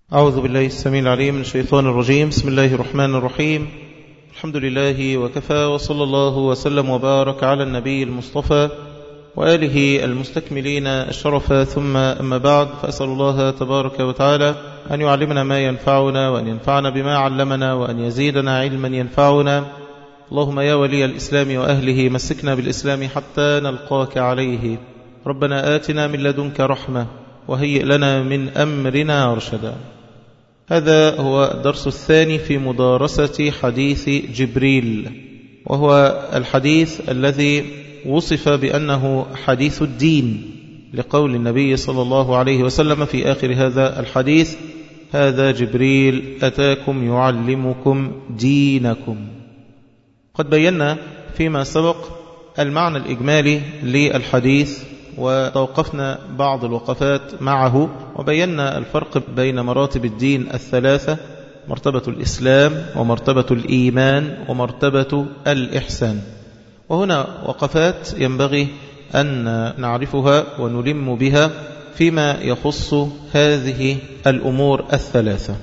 أعوذ بالله السميع العليم من الشيطان الرجيم. بسم الله الرحمن الرحيم. الحمد لله وكفى، وصلى الله وسلم وبارك على النبي المصطفى وآله المستكملين الشرف، ثم أما بعد، فأسأل الله تبارك وتعالى أن يعلمنا ما ينفعنا، وأن ينفعنا بما علمنا، وأن يزيدنا علما ينفعنا. اللهم يا ولي الإسلام وأهله مسكنا بالإسلام حتى نلقاك عليه. ربنا آتنا من لدنك رحمة وهيئ لنا من أمرنا رشدا. هذا هو الدرس الثاني في مدارسة حديث جبريل، وهو الحديث الذي وصف بأنه حديث الدين، لقول النبي صلى الله عليه وسلم في آخر هذا الحديث: هذا جبريل أتاكم يعلمكم دينكم. قد بينا فيما سبق المعنى الإجمالي للحديث، وتوقفنا بعض الوقفات معه، وبينا الفرق بين مراتب الدين الثلاثة: مرتبة الإسلام، ومرتبة الإيمان، ومرتبة الإحسان. وهنا وقفات ينبغي أن نعرفها ونلم بها فيما يخص هذه الأمور الثلاثة: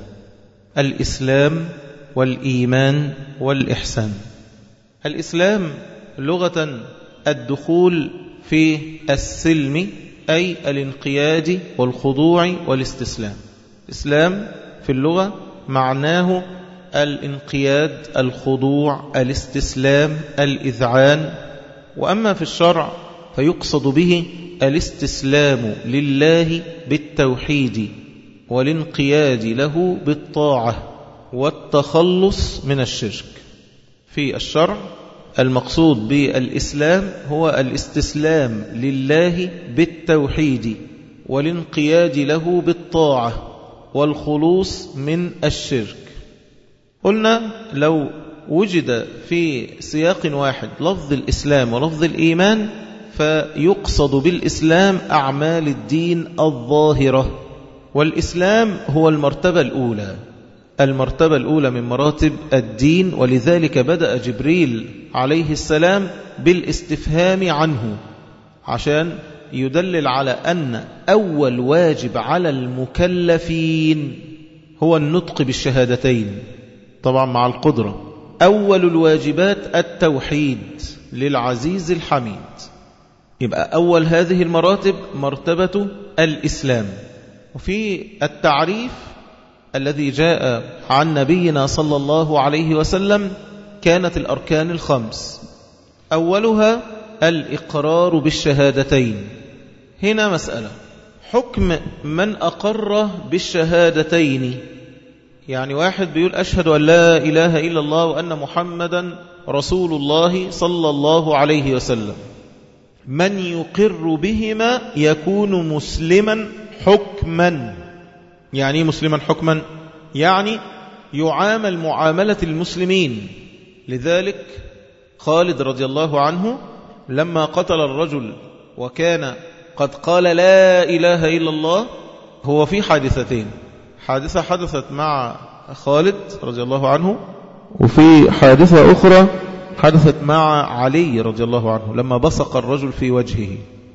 الإسلام والإيمان والإحسان. الإسلام لغة الدخول في السلم، أي الانقياد والخضوع والاستسلام. الإسلام في اللغة معناه الانقياد، الخضوع، الاستسلام، الإذعان. وأما في الشرع فيقصد به الاستسلام لله بالتوحيد، والانقياد له بالطاعة، والتخلص من الشرك. في الشرع المقصود بالإسلام هو الاستسلام لله بالتوحيد، والانقياد له بالطاعة، والخلوص من الشرك. قلنا لو وجد في سياق واحد لفظ الإسلام ولفظ الإيمان، فيقصد بالإسلام أعمال الدين الظاهرة، والإسلام هو المرتبة الأولى، المرتبة الأولى من مراتب الدين. ولذلك بدأ جبريل عليه السلام بالاستفهام عنه، عشان يدلل على أن أول واجب على المكلفين هو النطق بالشهادتين، طبعا مع القدرة. أول الواجبات التوحيد للعزيز الحميد. يبقى أول هذه المراتب مرتبة الإسلام. وفي التعريف الذي جاء عن نبينا صلى الله عليه وسلم كانت الأركان الخمس، أولها الإقرار بالشهادتين. هنا مسألة: حكم من أقر بالشهادتين. يعني واحد بيقول أشهد أن لا إله إلا الله وأن محمدا رسول الله صلى الله عليه وسلم، من يقر بهما يكون مسلما حكما. يعني مسلما حكما يعني يعامل معاملة المسلمين. لذلك خالد رضي الله عنه لما قتل الرجل وكان قد قال لا إله إلا الله، هو في حادثتين: حادثة حدثت مع خالد رضي الله عنه، وفي حادثة أخرى حدثت مع علي رضي الله عنه لما بصق الرجل في وجهه.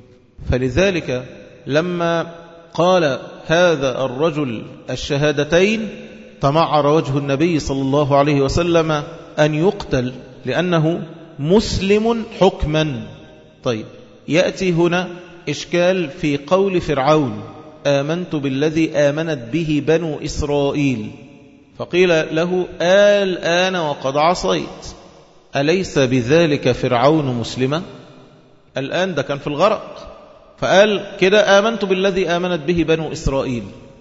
فلذلك لما قال هذا الرجل الشهادتين تمعر وجه النبي صلى الله عليه وسلم أن يقتل، لأنه مسلم حكما. طيب، يأتي هنا إشكال في قول فرعون: آمنت بالذي آمنت به بنو إسرائيل. فقيل له: الآن وقد عصيت، أليس بذلك فرعون مسلما؟ الآن ده كان في الغرق، فقال كده: آمنت بالذي آمنت به بنو إسرائيل،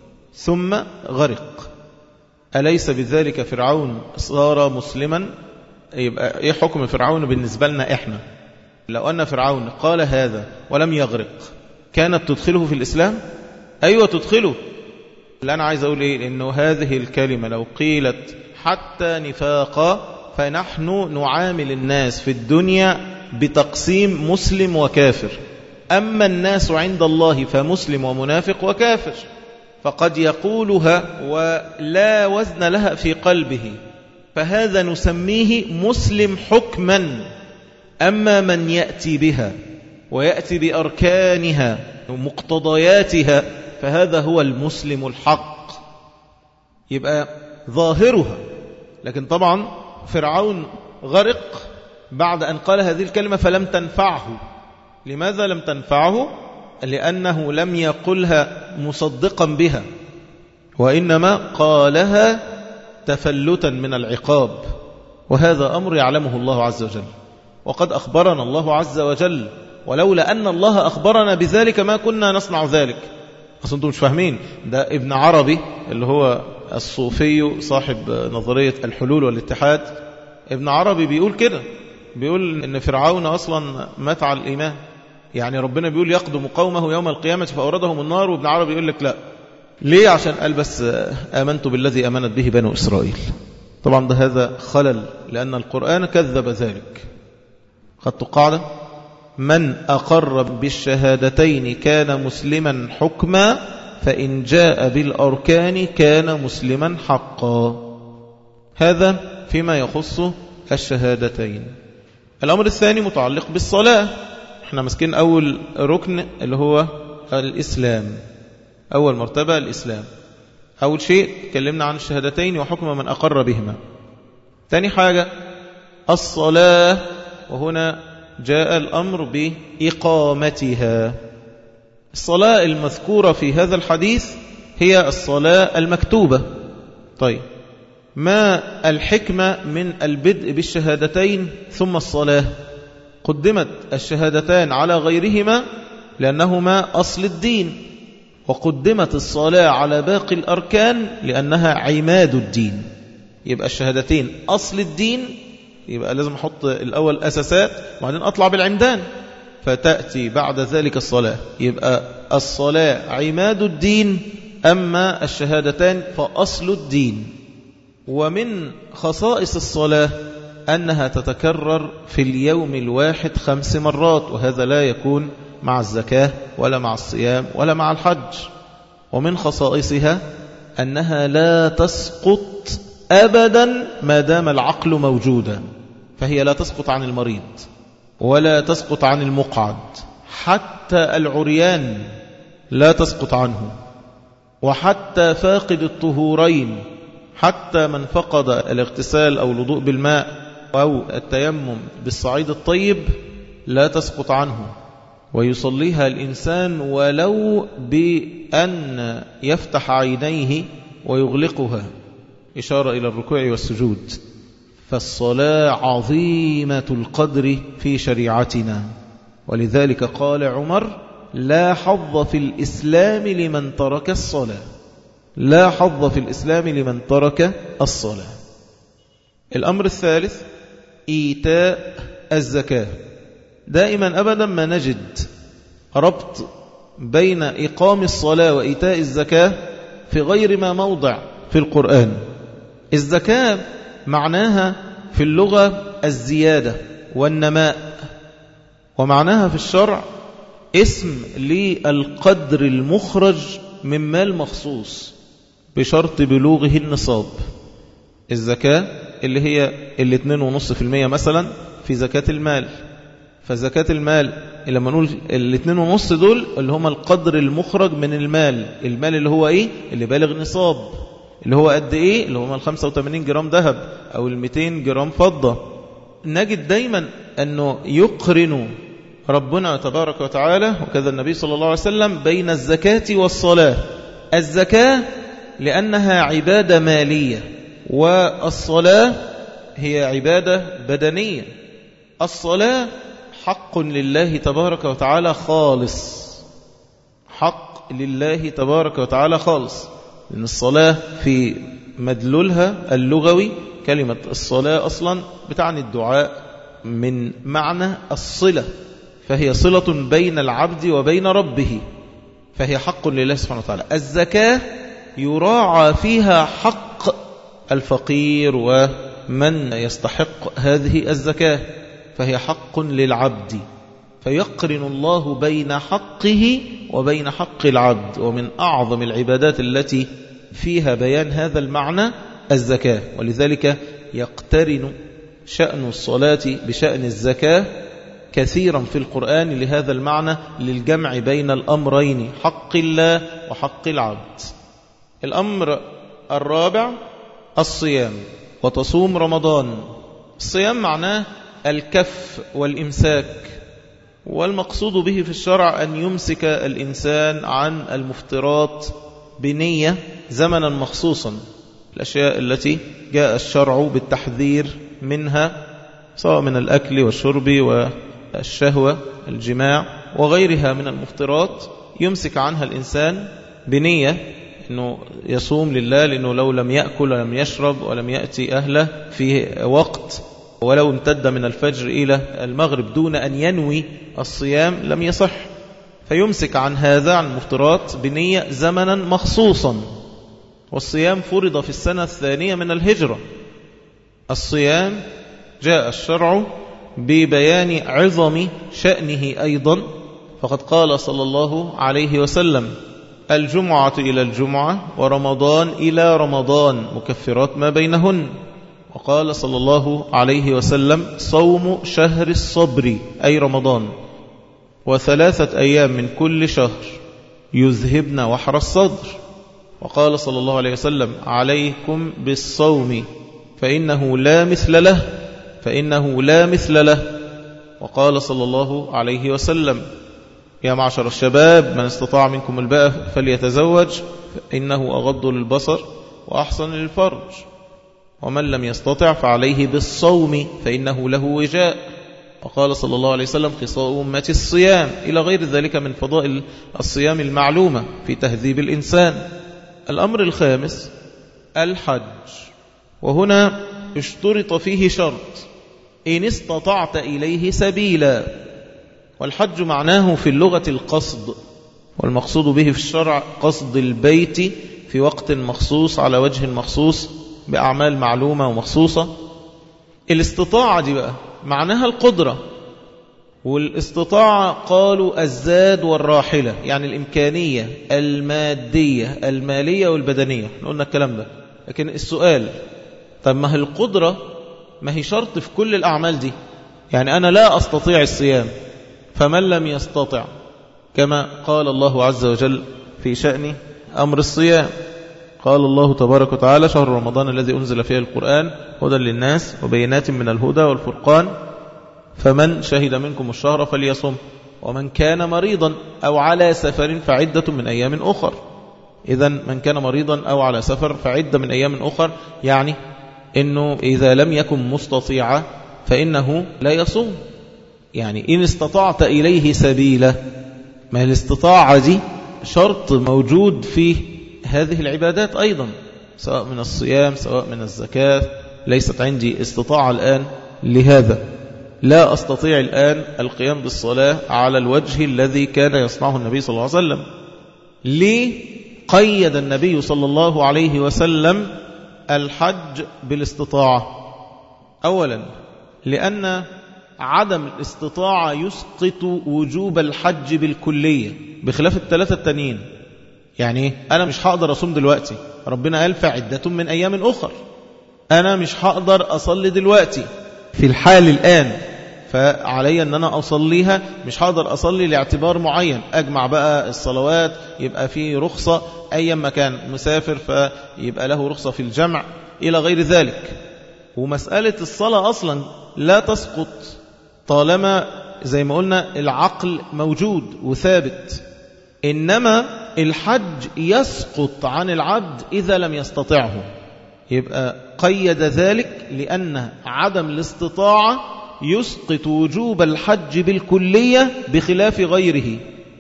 ثم غرق. أليس بذلك فرعون صار مسلما؟ يبقى إيه حكم فرعون بالنسبة لنا إحنا؟ لو أن فرعون قال هذا ولم يغرق، كانت تدخله في الإسلام؟ أيوة تدخله. اللي أنا عايز أقول إيه؟ إنه هذه الكلمة لو قيلت حتى نفاقا، فنحن نعامل الناس في الدنيا بتقسيم مسلم وكافر. أما الناس عند الله فمسلم ومنافق وكافر، فقد يقولها ولا وزن لها في قلبه، فهذا نسميه مسلم حكما. أما من يأتي بها ويأتي بأركانها ومقتضياتها، فهذا هو المسلم الحق. يبقى ظاهرها. لكن طبعا فرعون غرق بعد أن قال هذه الكلمة فلم تنفعه. لماذا لم تنفعه؟ لأنه لم يقلها مصدقا بها، وإنما قالها تفلتا من العقاب، وهذا أمر يعلمه الله عز وجل. وقد أخبرنا الله عز وجل، ولولا أن الله أخبرنا بذلك ما كنا نصنع ذلك. أصلا أنتم مش فاهمين، ده ابن عربي اللي هو الصوفي صاحب نظرية الحلول والاتحاد، ابن عربي بيقول كده، بيقول إن فرعون أصلا مات على الإيمان. يعني ربنا بيقول يقدم قومه يوم القيامة فأوردهم النار، وابن عربي يقول لك لا. ليه؟ عشان قال بس آمنت بالذي آمنت به بنو إسرائيل. طبعا ده هذا خلل، لأن القرآن كذب ذلك. خدت قاعدة: من أقر بالشهادتين كان مسلما حكما، فإن جاء بالأركان كان مسلما حقا. هذا فيما يخص الشهادتين. الأمر الثاني متعلق بالصلاة. احنا مسكين أول ركن اللي هو الإسلام، أول مرتبة الإسلام. أول شيء تكلمنا عن الشهادتين وحكم من أقر بهما. ثاني حاجة الصلاة، وهنا جاء الأمر بإقامتها. الصلاة المذكورة في هذا الحديث هي الصلاة المكتوبة. طيب، ما الحكمة من البدء بالشهادتين ثم الصلاة؟ قدمت الشهادتان على غيرهما لأنهما أصل الدين، وقدمت الصلاة على باقي الأركان لأنها عماد الدين. يبقى الشهادتين أصل الدين، يبقى لازم أحط الأول أساسات وبعدين أطلع بالعمدان، فتأتي بعد ذلك الصلاة. يبقى الصلاة عماد الدين، أما الشهادتان فأصل الدين. ومن خصائص الصلاة أنها تتكرر في اليوم الواحد 5 مرات، وهذا لا يكون مع الزكاة ولا مع الصيام ولا مع الحج. ومن خصائصها أنها لا تسقط أبدا ما دام العقل موجودا، فهي لا تسقط عن المريض ولا تسقط عن المقعد، حتى العريان لا تسقط عنه، وحتى فاقد الطهورين، حتى من فقد الاغتسال أو الوضوء بالماء أو التيمم بالصعيد الطيب لا تسقط عنه، ويصليها الإنسان ولو بأن يفتح عينيه ويغلقها، إشارة إلى الركوع والسجود. فالصلاة عظيمة القدر في شريعتنا، ولذلك قال عمر: لا حظ في الإسلام لمن ترك الصلاة. لا حظ في الإسلام لمن ترك الصلاة. الأمر الثالث إيتاء الزكاة. دائما أبدا ما نجد ربط بين إقام الصلاة وإيتاء الزكاة في غير ما موضع في القرآن. الزكاة معناها في اللغة الزيادة والنماء، ومعناها في الشرع اسم للقدر المخرج من مال مخصوص بشرط بلوغه النصاب. الزكاة اللي هي 2.5% مثلا في زكاة المال. فزكاة المال لما نقول 2.5 دول اللي هم القدر المخرج من المال. المال اللي هو ايه؟ اللي بالغ نصاب، اللي هو قد ايه؟ اللي هم 85 جرام ذهب او 200 جرام فضة. نجد دايما انه يقرن ربنا تبارك وتعالى وكذا النبي صلى الله عليه وسلم بين الزكاة والصلاة. الزكاة لأنها عبادة مالية، والصلاة هي عبادة بدنية. الصلاة حق لله تبارك وتعالى خالص، حق لله تبارك وتعالى خالص، لأن الصلاة في مدلولها اللغوي كلمة الصلاة أصلا بتعني الدعاء من معنى الصلة، فهي صلة بين العبد وبين ربه، فهي حق لله سبحانه وتعالى. الزكاة يراعى فيها حق الفقير ومن يستحق هذه الزكاة، فهي حق للعبد، فيقرن الله بين حقه وبين حق العبد. ومن أعظم العبادات التي فيها بيان هذا المعنى الزكاة، ولذلك يقترن شأن الصلاة بشأن الزكاة كثيرا في القرآن لهذا المعنى، للجمع بين الأمرين، حق الله وحق العبد. الأمر الرابع الصيام، وتصوم رمضان. الصيام معناه الكف والإمساك، والمقصود به في الشرع أن يمسك الإنسان عن المفطرات بنية زمنا مخصوصا، الأشياء التي جاء الشرع بالتحذير منها سواء من الأكل والشرب والشهوة الجماع وغيرها من المفطرات، يمسك عنها الإنسان بنية أنه يصوم لله، لأنه لو لم يأكل ولم يشرب ولم يأتي أهله في وقت ولو امتد من الفجر إلى المغرب دون أن ينوي الصيام لم يصح، فيمسك عن هذا عن المفطرات بنية زمنا مخصوصا. والصيام فرض في السنة الثانية من الهجرة. الصيام جاء الشرع ببيان عظم شأنه أيضا، فقد قال صلى الله عليه وسلم: الجمعة إلى الجمعة ورمضان إلى رمضان مكفرات ما بينهن. وقال صلى الله عليه وسلم: صوم شهر الصبر أي رمضان، و3 أيام من كل شهر يذهبن وحر الصدر. وقال صلى الله عليه وسلم: عليكم بالصوم فإنه لا مثل له. وقال صلى الله عليه وسلم: يا معشر الشباب من استطاع منكم الباءة فليتزوج فإنه أغض للبصر وأحسن للفرج، ومن لم يستطع فعليه بالصوم فإنه له وجاء. وقال صلى الله عليه وسلم: خصال أمة الصيام، إلى غير ذلك من فضائل الصيام المعلومة في تهذيب الإنسان. الأمر الخامس الحج، وهنا اشترط فيه شرط: إن استطعت إليه سبيلا. والحج معناه في اللغة القصد، والمقصود به في الشرع قصد البيت في وقت مخصوص على وجه مخصوص بأعمال معلومة ومخصوصة. الاستطاعة دي بقى معناها القدرة، والاستطاعة قالوا الزاد والراحلة، يعني الإمكانية المادية المالية والبدنية، قلنا الكلام ده. لكن السؤال: طب ما هي القدرة ما هي شرط في كل الأعمال دي؟ يعني أنا لا أستطيع الصيام، فمن لم يستطع، كما قال الله عز وجل في شأن أمر الصيام، قال الله تبارك وتعالى: شهر رمضان الذي أنزل فيه القرآن هدى للناس وبينات من الهدى والفرقان فمن شهد منكم الشهر فليصم، ومن كان مريضا أو على سفر فعدة من أيام أخر. إذن من كان مريضا أو على سفر فعدة من أيام أخر، يعني إنه إذا لم يكن مستطيعا فإنه لا يصوم. يعني إن استطعت إليه سبيلا، ما الاستطاعة دي شرط موجود في هذه العبادات أيضا، سواء من الصيام سواء من الزكاة. ليست عندي استطاعة الآن لهذا، لا أستطيع الآن القيام بالصلاة على الوجه الذي كان يصنعه النبي صلى الله عليه وسلم. ليه قيد النبي صلى الله عليه وسلم الحج بالاستطاعة؟ أولا لأن عدم الاستطاعة يسقط وجوب الحج بالكلية، بخلاف الثلاثة التانيين. يعني أنا مش هقدر أصوم دلوقتي، ربنا قال فعدة من أيام أخر. أنا مش هقدر أصلي دلوقتي في الحال الآن، فعلي أن أنا أصليها، مش هقدر أصلي لاعتبار معين، أجمع بقى الصلوات، يبقى في رخصة أي مكان، مسافر فيبقى له رخصة في الجمع إلى غير ذلك. ومسألة الصلاة أصلا لا تسقط طالما زي ما قلنا العقل موجود وثابت، إنما الحج يسقط عن العبد إذا لم يستطعه. يبقى قيد ذلك لأن عدم الاستطاعة يسقط وجوب الحج بالكلية بخلاف غيره.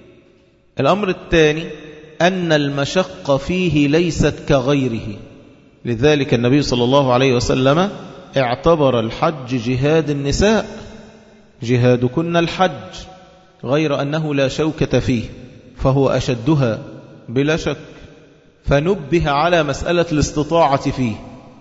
الأمر الثاني أن المشقة فيه ليست كغيره، لذلك النبي صلى الله عليه وسلم اعتبر الحج جهاد النساء، جهادكن الحج، غير أنه لا شوكة فيه، فهو أشدها بلا شك، فنبه على مسألة الاستطاعة فيه.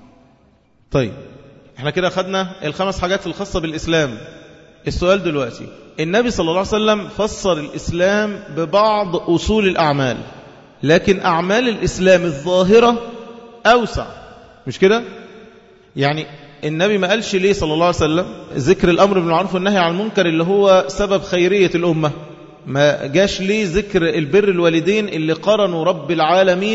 طيب احنا كده خدنا الخمس حاجات الخاصة بالإسلام. السؤال دلوقتي: النبي صلى الله عليه وسلم فسر الإسلام ببعض أصول الأعمال، لكن أعمال الإسلام الظاهرة أوسع، مش كده؟ يعني النبي ما قالش ليه صلى الله عليه وسلم ذكر الأمر بالمعروف والنهي عن المنكر اللي هو سبب خيرية الأمة؟ ما جاش ليه ذكر البر الوالدين اللي قرنوا رب العالمين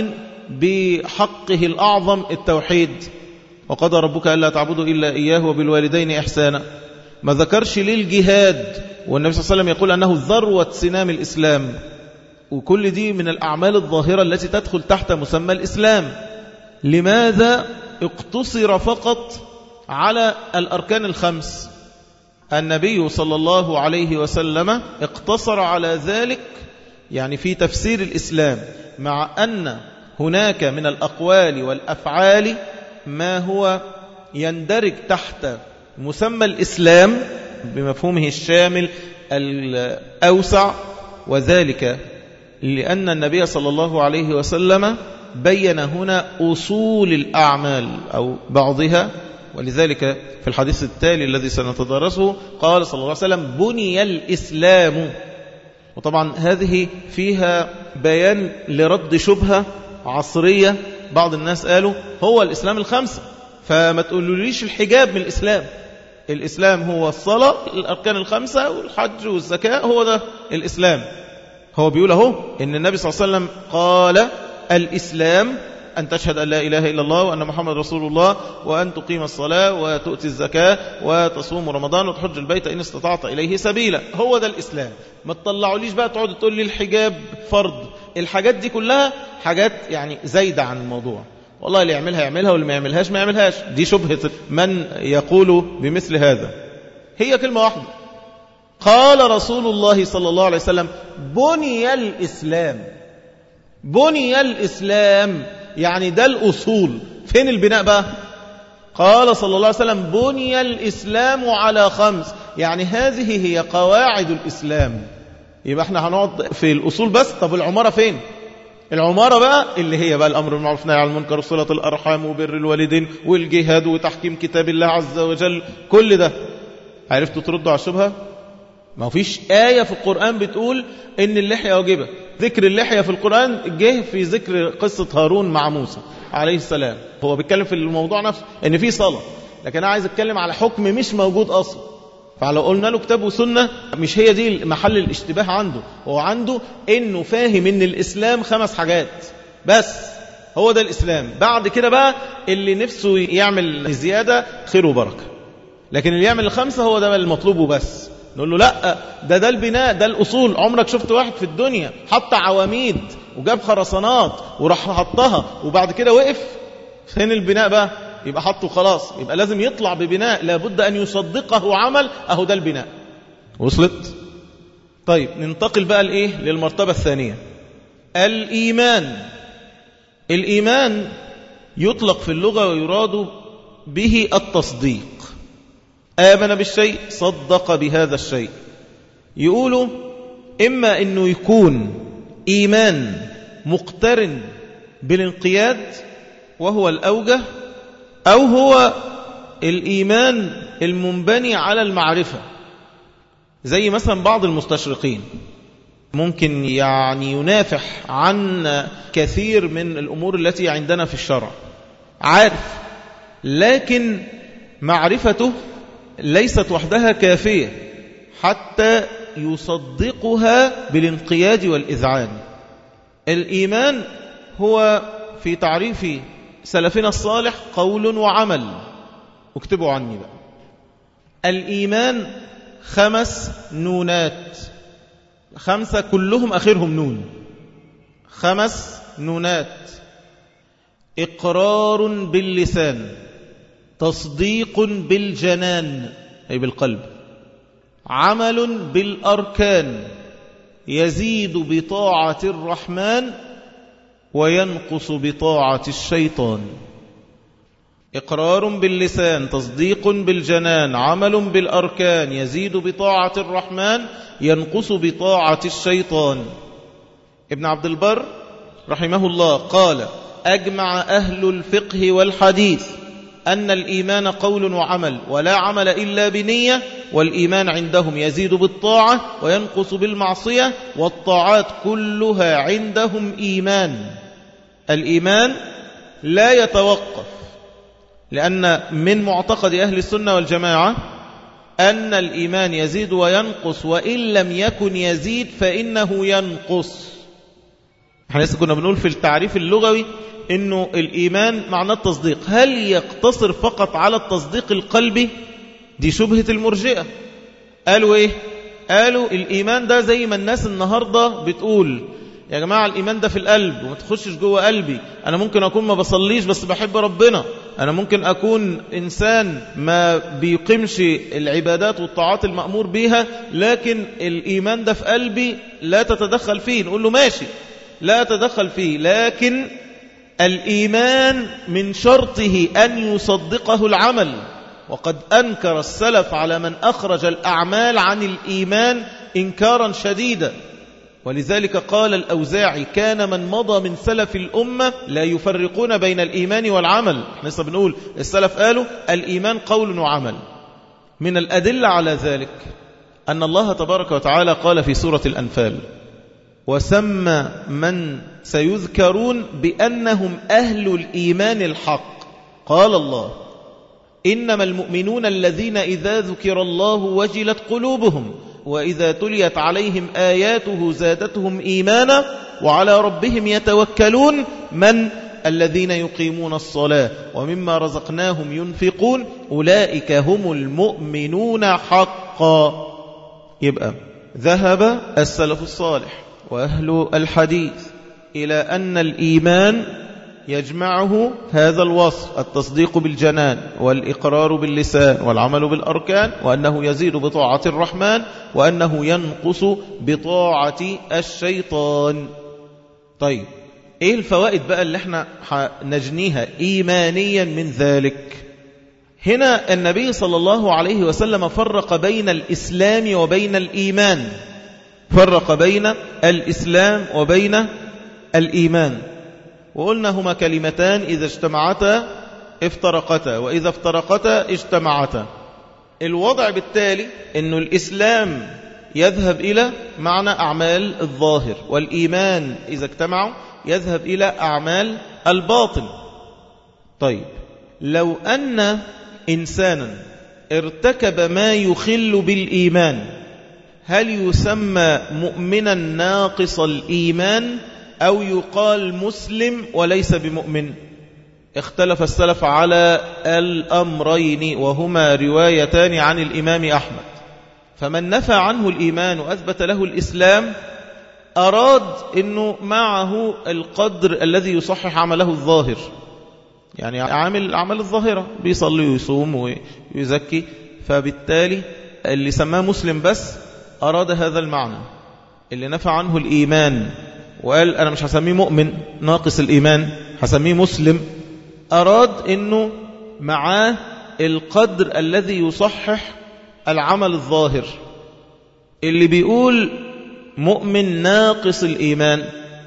بحقه الأعظم التوحيد، وقضى ربك ألا تعبدوا إلا إياه وبالوالدين إحسانا. ما ذكرش ليه الجهاد، والنبي صلى الله عليه وسلم يقول أنه ذروة سنام الإسلام، وكل دي من الأعمال الظاهرة التي تدخل تحت مسمى الإسلام. لماذا اقتصر فقط على الأركان الخمس؟ النبي صلى الله عليه وسلم اقتصر على ذلك، يعني في تفسير الإسلام، مع أن هناك من الأقوال والأفعال ما هو يندرج تحت مسمى الإسلام بمفهومه الشامل الأوسع، وذلك لأن النبي صلى الله عليه وسلم بين هنا أصول الأعمال أو بعضها. ولذلك في الحديث التالي الذي سنتدارسه قال صلى الله عليه وسلم: بني الإسلام. وطبعا هذه فيها بيان لرد شبهة عصرية. بعض الناس قالوا هو الإسلام الخمسة، فما تقولوليش الحجاب من الإسلام. الإسلام هو الصلاة، الأركان الخمسة، والحج والزكاة، هو ده الإسلام. هو بيقول اهو إن النبي صلى الله عليه وسلم قال: الإسلام أن تشهد أن لا إله إلا الله وأن محمد رسول الله وأن تقيم الصلاة وتؤتي الزكاة وتصوم رمضان وتحج البيت إن استطعت إليه سبيلا. هو ده الإسلام. ما تطلعوليش بقى تقعد تقول لي الحجاب فرض. الحاجات دي كلها حاجات يعني زايدة عن الموضوع. والله اللي يعملها يعملها، واللي ما يعملهاش ما يعملهاش. دي شبهة من يقول بمثل هذا. هي كلمة واحدة: قال رسول الله صلى الله عليه وسلم: بني الإسلام. بني الإسلام يعني ده الأصول. فين البناء بقى؟ قال صلى الله عليه وسلم: بني الإسلام على خمس، يعني هذه هي قواعد الإسلام. يبقى احنا هنقعد في الأصول بس. طب العمارة فين؟ العمارة بقى اللي هي بقى الأمر بالمعروف والنهي عن المنكر وصلة الأرحام وبر الوالدين والجهاد وتحكيم كتاب الله عز وجل. كل ده عرفتوا تردوا على الشبهة؟ ما فيش آية في القرآن بتقول إن اللحية واجبة. ذكر اللحية في القرآن جه في ذكر قصة هارون مع موسى عليه السلام. هو بيتكلم في الموضوع نفسه إن في صلاة، لكن أنا عايز أتكلم على حكم مش موجود أصلا. فلو قلنا له كتاب وسنة، مش هي دي محل الاشتباه عنده. هو عنده إنه فاهم إن الإسلام 5 حاجات بس، هو ده الإسلام. بعد كده بقى اللي نفسه يعمل زيادة خير وبركة، لكن اللي يعمل 5 هو ده المطلوب وبس. نقول له لا، ده البناء، ده الأصول. عمرك شفت واحد في الدنيا حط عواميد وجاب خرسانات وراح حطها وبعد كده وقف؟ فين البناء بقى؟ يبقى حطه خلاص. يبقى لازم يطلع ببناء لابد أن يصدقه عمل. أهو ده البناء. وصلت؟ طيب ننتقل بقى للمرتبة الثانية، الإيمان. الإيمان يطلق في اللغة ويراد به التصديق. آمن بالشيء، صدق بهذا الشيء. يقولوا إما أنه يكون إيمان مقترن بالانقياد وهو الأوجه، أو هو الإيمان المنبني على المعرفة. زي مثلا بعض المستشرقين ممكن يعني ينافح عن كثير من الأمور التي عندنا في الشرع، عارف، لكن معرفته ليست وحدها كافية حتى يصدقها بالانقياد والإذعان. الإيمان هو في تعريف سلفنا الصالح قول وعمل. اكتبوا عني بقى. الإيمان 5 نونات، 5 كلهم آخرهم نون، 5 نونات: إقرار باللسان، تصديق بالجنان أي بالقلب، عمل بالأركان يزيد بطاعة الرحمن وينقص بطاعة الشيطان. إقرار باللسان، تصديق بالجنان، عمل بالأركان يزيد بطاعة الرحمن ينقص بطاعة الشيطان. ابن عبد البر رحمه الله قال: أجمع أهل الفقه والحديث أن الإيمان قول وعمل، ولا عمل إلا بنية، والإيمان عندهم يزيد بالطاعة وينقص بالمعصية، والطاعات كلها عندهم إيمان. الإيمان لا يتوقف، لأن من معتقد أهل السنة والجماعة أن الإيمان يزيد وينقص، وإن لم يكن يزيد فإنه ينقص. احنا لسه كنا بنقول في التعريف اللغوي انه الإيمان معناه التصديق. هل يقتصر فقط على التصديق القلبي؟ دي شبهة المرجئة. قالوا ايه؟ قالوا الإيمان ده زي ما الناس النهاردة بتقول يا جماعة الإيمان ده في القلب وما تخشش جوه قلبي. أنا ممكن أكون ما بصليش بس بحب ربنا، أنا ممكن أكون إنسان ما بيقيمش العبادات والطاعات المأمور بيها، لكن الإيمان ده في قلبي لا تتدخل فيه. نقول له ماشي لا تدخل فيه، لكن الإيمان من شرطه أن يصدقه العمل. وقد أنكر السلف على من أخرج الأعمال عن الإيمان إنكارا شديدا. ولذلك قال الأوزاعي كان من مضى من سلف الأمة لا يفرقون بين الإيمان والعمل. لسه بنقول السلف قالوا الإيمان قول وعمل. من الأدلة على ذلك أن الله تبارك وتعالى قال في سورة الأنفال وسمى من سيذكرون بأنهم أهل الإيمان الحق. قال الله إنما المؤمنون الذين إذا ذكر الله وجلت قلوبهم وإذا تليت عليهم آياته زادتهم إيمانا وعلى ربهم يتوكلون من الذين يقيمون الصلاة ومما رزقناهم ينفقون أولئك هم المؤمنون حقا. يبقى ذهب السلف الصالح وأهل الحديث إلى أن الإيمان يجمعه هذا الوصف التصديق بالجنان والإقرار باللسان والعمل بالأركان، وأنه يزيد بطاعة الرحمن وأنه ينقص بطاعة الشيطان. طيب إيه الفوائد بقى اللي احنا نجنيها إيمانيا من ذلك؟ هنا النبي صلى الله عليه وسلم فرق بين الإسلام وبين الإيمان، فرق بين الإسلام وبين الإيمان، وقلنا هما كلمتان إذا اجتمعتا افترقتا وإذا افترقتا اجتمعتا. الوضع بالتالي أن الإسلام يذهب إلى معنى أعمال الظاهر، والإيمان إذا اجتمعوا يذهب إلى أعمال الباطن. طيب لو أن إنسانا ارتكب ما يخل بالإيمان هل يسمى مؤمنا ناقص الإيمان أو يقال مسلم وليس بمؤمن؟ اختلف السلف على الأمرين وهما روايتان عن الإمام أحمد. فمن نفى عنه الإيمان وأثبت له الإسلام أراد أنه معه القدر الذي يصحح عمله الظاهر، يعني عامل أعمال الظاهرة بيصلي ويصوم ويزكي، فبالتالي اللي سماه مسلم بس أراد هذا المعنى. اللي نفى عنه الإيمان وقال أنا مش هسميه مؤمن ناقص الإيمان هسميه مسلم، أراد أنه معاه القدر الذي يصحح العمل الظاهر. اللي بيقول مؤمن ناقص الإيمان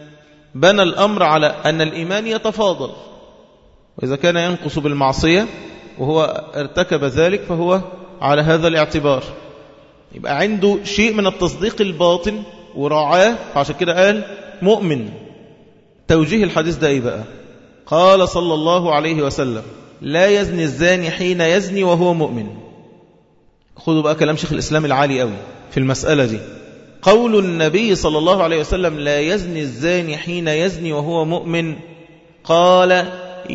بنى الأمر على أن الإيمان يتفاضل، وإذا كان ينقص بالمعصية وهو ارتكب ذلك فهو على هذا الاعتبار، يبقى عنده شيء من التصديق الباطن وراعاه، فعشان كده قال مؤمن. توجيه الحديث ده ايه بقى؟ قال صلى الله عليه وسلم لا يزني الزاني حين يزني وهو مؤمن. خذوا بقى كلام شيخ الإسلام العالي قوي في المسألة دي. قول النبي صلى الله عليه وسلم لا يزني الزاني حين يزني وهو مؤمن، قال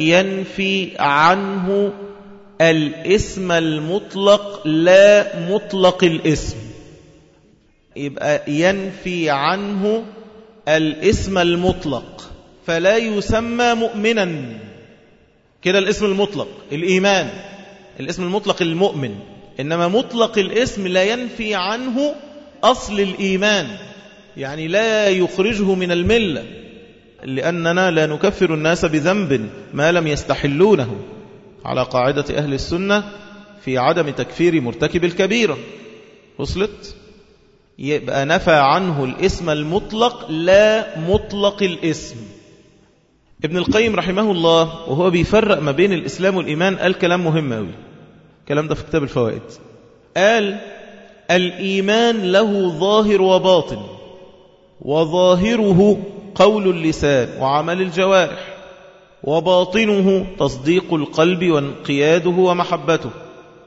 ينفي عنه الاسم المطلق لا مطلق الاسم. يبقى ينفي عنه الاسم المطلق فلا يسمى مؤمنا. كده الاسم المطلق الإيمان، الاسم المطلق المؤمن، إنما مطلق الاسم لا ينفي عنه أصل الإيمان، يعني لا يخرجه من الملة، لأننا لا نكفر الناس بذنب ما لم يستحلونه، على قاعدة أهل السنة في عدم تكفير مرتكب الكبيرة. وصلت؟ يبقى نفى عنه الاسم المطلق لا مطلق الاسم. ابن القيم رحمه الله وهو بيفرق ما بين الإسلام والإيمان قال كلام مهم أوي، الكلام ده في كتاب الفوائد. قال الإيمان له ظاهر وباطن، وظاهره قول اللسان وعمل الجوارح، وباطنه تصديق القلب وانقياده ومحبته.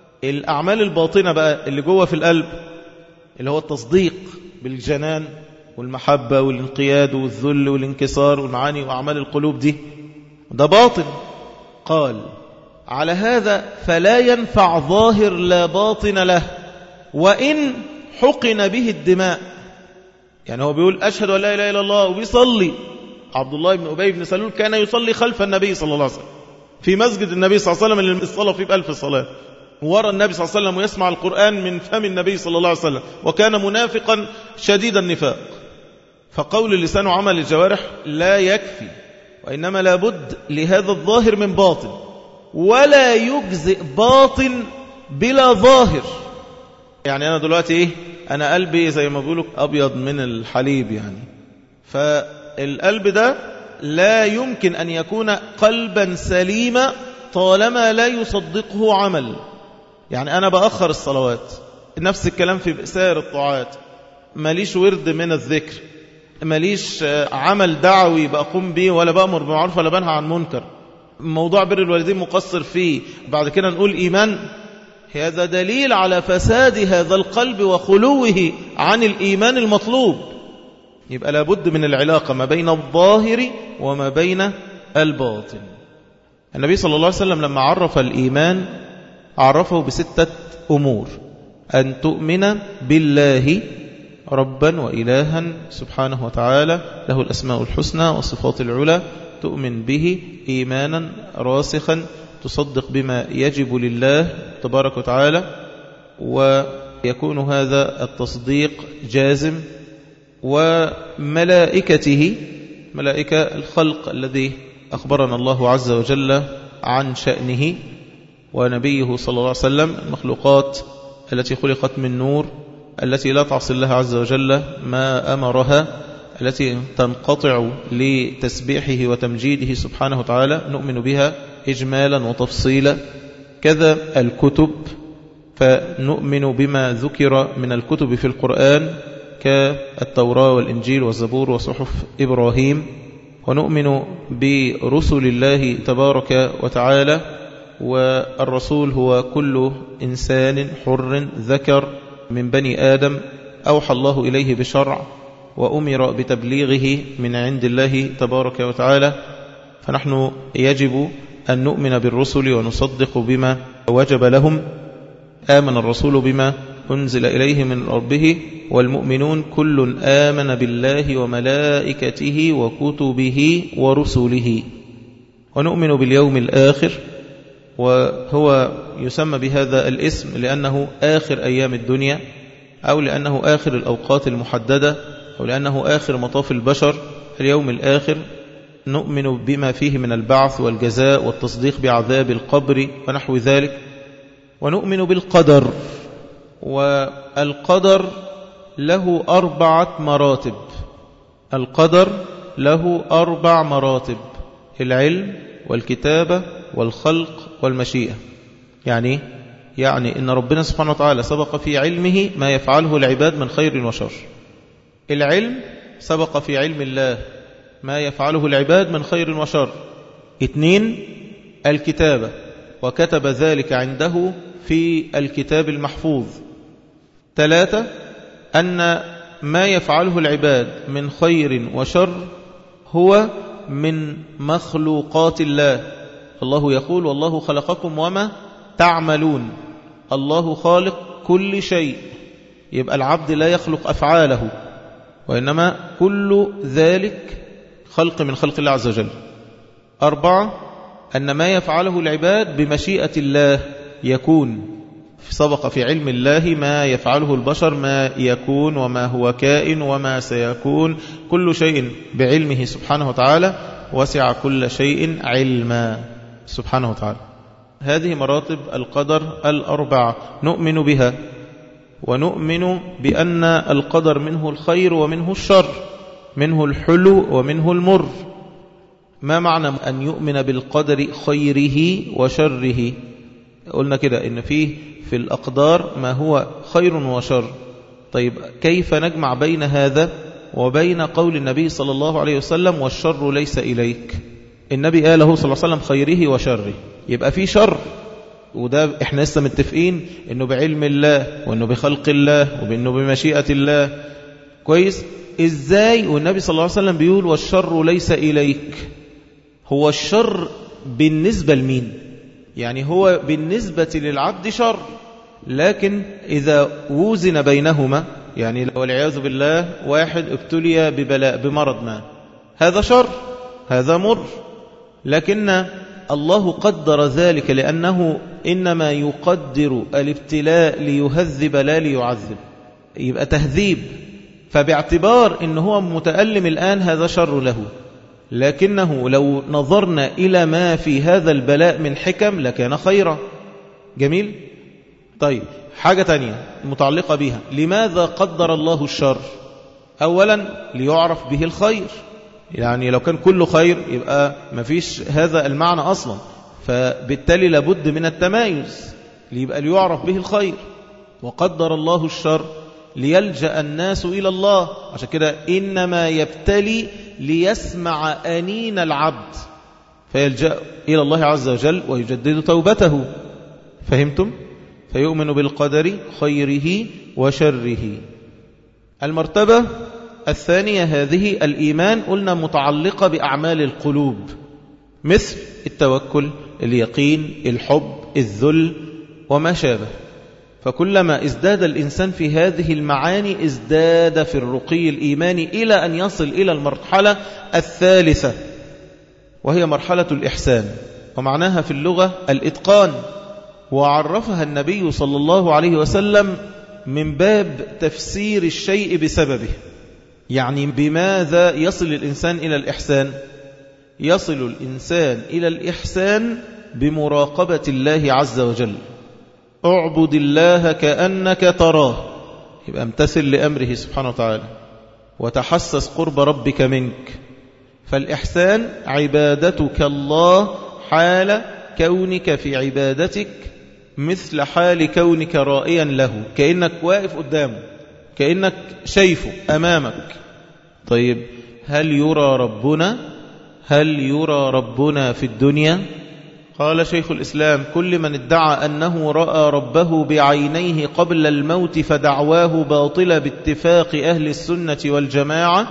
الأعمال الباطنة بقى اللي جوه في القلب اللي هو التصديق بالجنان والمحبة والانقياد والذل والانكسار والمعاني وأعمال القلوب دي، ده باطن. قال على هذا فلا ينفع ظاهر لا باطن له وإن حقن به الدماء. يعني هو بيقول أشهد أن لا إله إلا الله وبيصلي. عبد الله بن أبي بن سلول كان يصلي خلف النبي صلى الله عليه وسلم في مسجد النبي صلى الله عليه وسلم اللي الصلاة فيه بألف صلاة، وراء النبي صلى الله عليه وسلم ويسمع القرآن من فم النبي صلى الله عليه وسلم، وكان منافقا شديد النفاق. فقول اللسان وعمل الجوارح لا يكفي، وإنما لابد لهذا الظاهر من باطن، ولا يجزئ باطن بلا ظاهر. يعني أنا دلوقتي أنا قلبي زي ما بيقولوا أبيض من الحليب، يعني فالقلب ده لا يمكن أن يكون قلبا سليما طالما لا يصدقه عمل. يعني أنا بأخر الصلوات، نفس الكلام في سائر الطاعات، ماليش ورد من الذكر، ماليش عمل دعوي بقوم به، ولا بأمر بمعروف ولا بنهى عن منكر، موضوع بر الوالدين مقصر فيه، بعد كده نقول إيمان، هذا دليل على فساد هذا القلب وخلوه عن الإيمان المطلوب. يبقى لابد من العلاقة ما بين الظاهر وما بين الباطن. النبي صلى الله عليه وسلم لما عرف الإيمان عرفه ب6 أمور: أن تؤمن بالله ربا وإلها سبحانه وتعالى له الأسماء الحسنى والصفات العلى، تؤمن به إيمانا راسخا، تصدق بما يجب لله تبارك وتعالى، ويكون هذا التصديق جازم. وملائكته، ملائكة الخلق الذي أخبرنا الله عز وجل عن شأنه، ونبيه صلى الله عليه وسلم المخلوقات التي خلقت من نور، التي لا تعصي الله عز وجل ما أمرها، التي تنقطع لتسبيحه وتمجيده سبحانه وتعالى، نؤمن بها إجمالا وتفصيلا. كذا الكتب، فنؤمن بما ذكر من الكتب في القرآن كالتوراة والإنجيل والزبور وصحف إبراهيم. ونؤمن برسل الله تبارك وتعالى، والرسول هو كل إنسان حر ذكر من بني آدم أوحى الله إليه بشرع وأمر بتبليغه من عند الله تبارك وتعالى. فنحن يجب أن نؤمن بالرسل ونصدق بما وجب لهم. آمن الرسول بما أنزل إليه من ربه والمؤمنون كل آمن بالله وملائكته وكتبه ورسله. ونؤمن باليوم الآخر، وهو يسمى بهذا الاسم لأنه آخر أيام الدنيا، أو لأنه آخر الأوقات المحددة، أو لأنه آخر مطاف البشر. اليوم الآخر نؤمن بما فيه من البعث والجزاء والتصديق بعذاب القبر ونحو ذلك. ونؤمن بالقدر، والقدر له 4 مراتب. القدر له 4 مراتب: العلم والكتابة والخلق والمشيئة. يعني إن ربنا سبحانه وتعالى سبق في علمه ما يفعله العباد من خير وشر. العلم سبق في علم الله ما يفعله العباد من خير وشر. 2 الكتابة، وكتب ذلك عنده في الكتاب المحفوظ. 3 أن ما يفعله العباد من خير وشر هو من مخلوقات الله. الله يقول: والله خلقكم وما تعملون. الله خالق كل شيء، يبقى العبد لا يخلق أفعاله، وإنما كل ذلك خلق من خلق الله عز وجل. 4 أن ما يفعله العباد بمشيئة الله يكون، سبق في علم الله ما يفعله البشر، ما يكون وما هو كائن وما سيكون، كل شيء بعلمه سبحانه وتعالى، وسع كل شيء علما سبحانه وتعالى. هذه مراتب القدر 4 نؤمن بها. ونؤمن بأن القدر منه الخير ومنه الشر، منه الحلو ومنه المر. ما معنى أن يؤمن بالقدر خيره وشره؟ قلنا كده إن في الأقدار ما هو خير وشر. طيب كيف نجمع بين هذا وبين قول النبي صلى الله عليه وسلم: والشر ليس إليك؟ النبي قاله صلى الله عليه وسلم خيره وشره، يبقى في شر، وده احنا لسه متفقين انه بعلم الله، وانه بخلق الله، وانه بمشيئة الله. كويس؟ إزاي والنبي صلى الله عليه وسلم بيقول والشر ليس إليك؟ هو الشر بالنسبة لمين؟ يعني هو بالنسبة للعبد شر، لكن إذا وزن بينهما، يعني والعياذ بالله واحد ابتلي ببلاء بمرض ما، هذا شر، هذا مر، لكن الله قدر ذلك لأنه إنما يقدر الابتلاء ليهذب لا ليعذب، يبقى تهذيب، فباعتبار إنه هو متألم الآن هذا شر له، لكنه لو نظرنا إلى ما في هذا البلاء من حكم لكان خيرا. جميل. طيب حاجة تانية متعلقة بها، لماذا قدر الله الشر؟ أولا ليعرف به الخير، يعني لو كان كله خير يبقى ما فيش هذا المعنى أصلا، فبالتالي لابد من التمايز، ليبقى ليعرف به الخير. وقدر الله الشر ليلجأ الناس إلى الله، عشان كده إنما يبتلي ليسمع أنين العبد فيلجأ إلى الله عز وجل ويجدد توبته. فهمتم؟ فيؤمن بالقدر خيره وشره. المرتبة الثانية هذه الإيمان قلنا متعلقة بأعمال القلوب، مثل التوكل، اليقين، الحب، الذل وما شابه. فكلما ازداد الإنسان في هذه المعاني ازداد في الرقي الإيماني إلى أن يصل إلى المرحلة الثالثة، وهي مرحلة الإحسان، ومعناها في اللغة الإتقان، وعرفها النبي صلى الله عليه وسلم من باب تفسير الشيء بسببه. يعني بماذا يصل الإنسان إلى الإحسان؟ يصل الإنسان إلى الإحسان بمراقبة الله عز وجل. اعبد الله كأنك تراه، يبقى امتثل لأمره سبحانه وتعالى، وتحسس قرب ربك منك. فالإحسان عبادتك الله حال كونك في عبادتك مثل حال كونك رائيا له، كأنك واقف قدامه، كأنك شايفه أمامك. طيب هل يرى ربنا؟ هل يرى ربنا في الدنيا؟ قال شيخ الإسلام كل من ادعى أنه رأى ربه بعينيه قبل الموت فدعواه باطلة باتفاق أهل السنة والجماعة،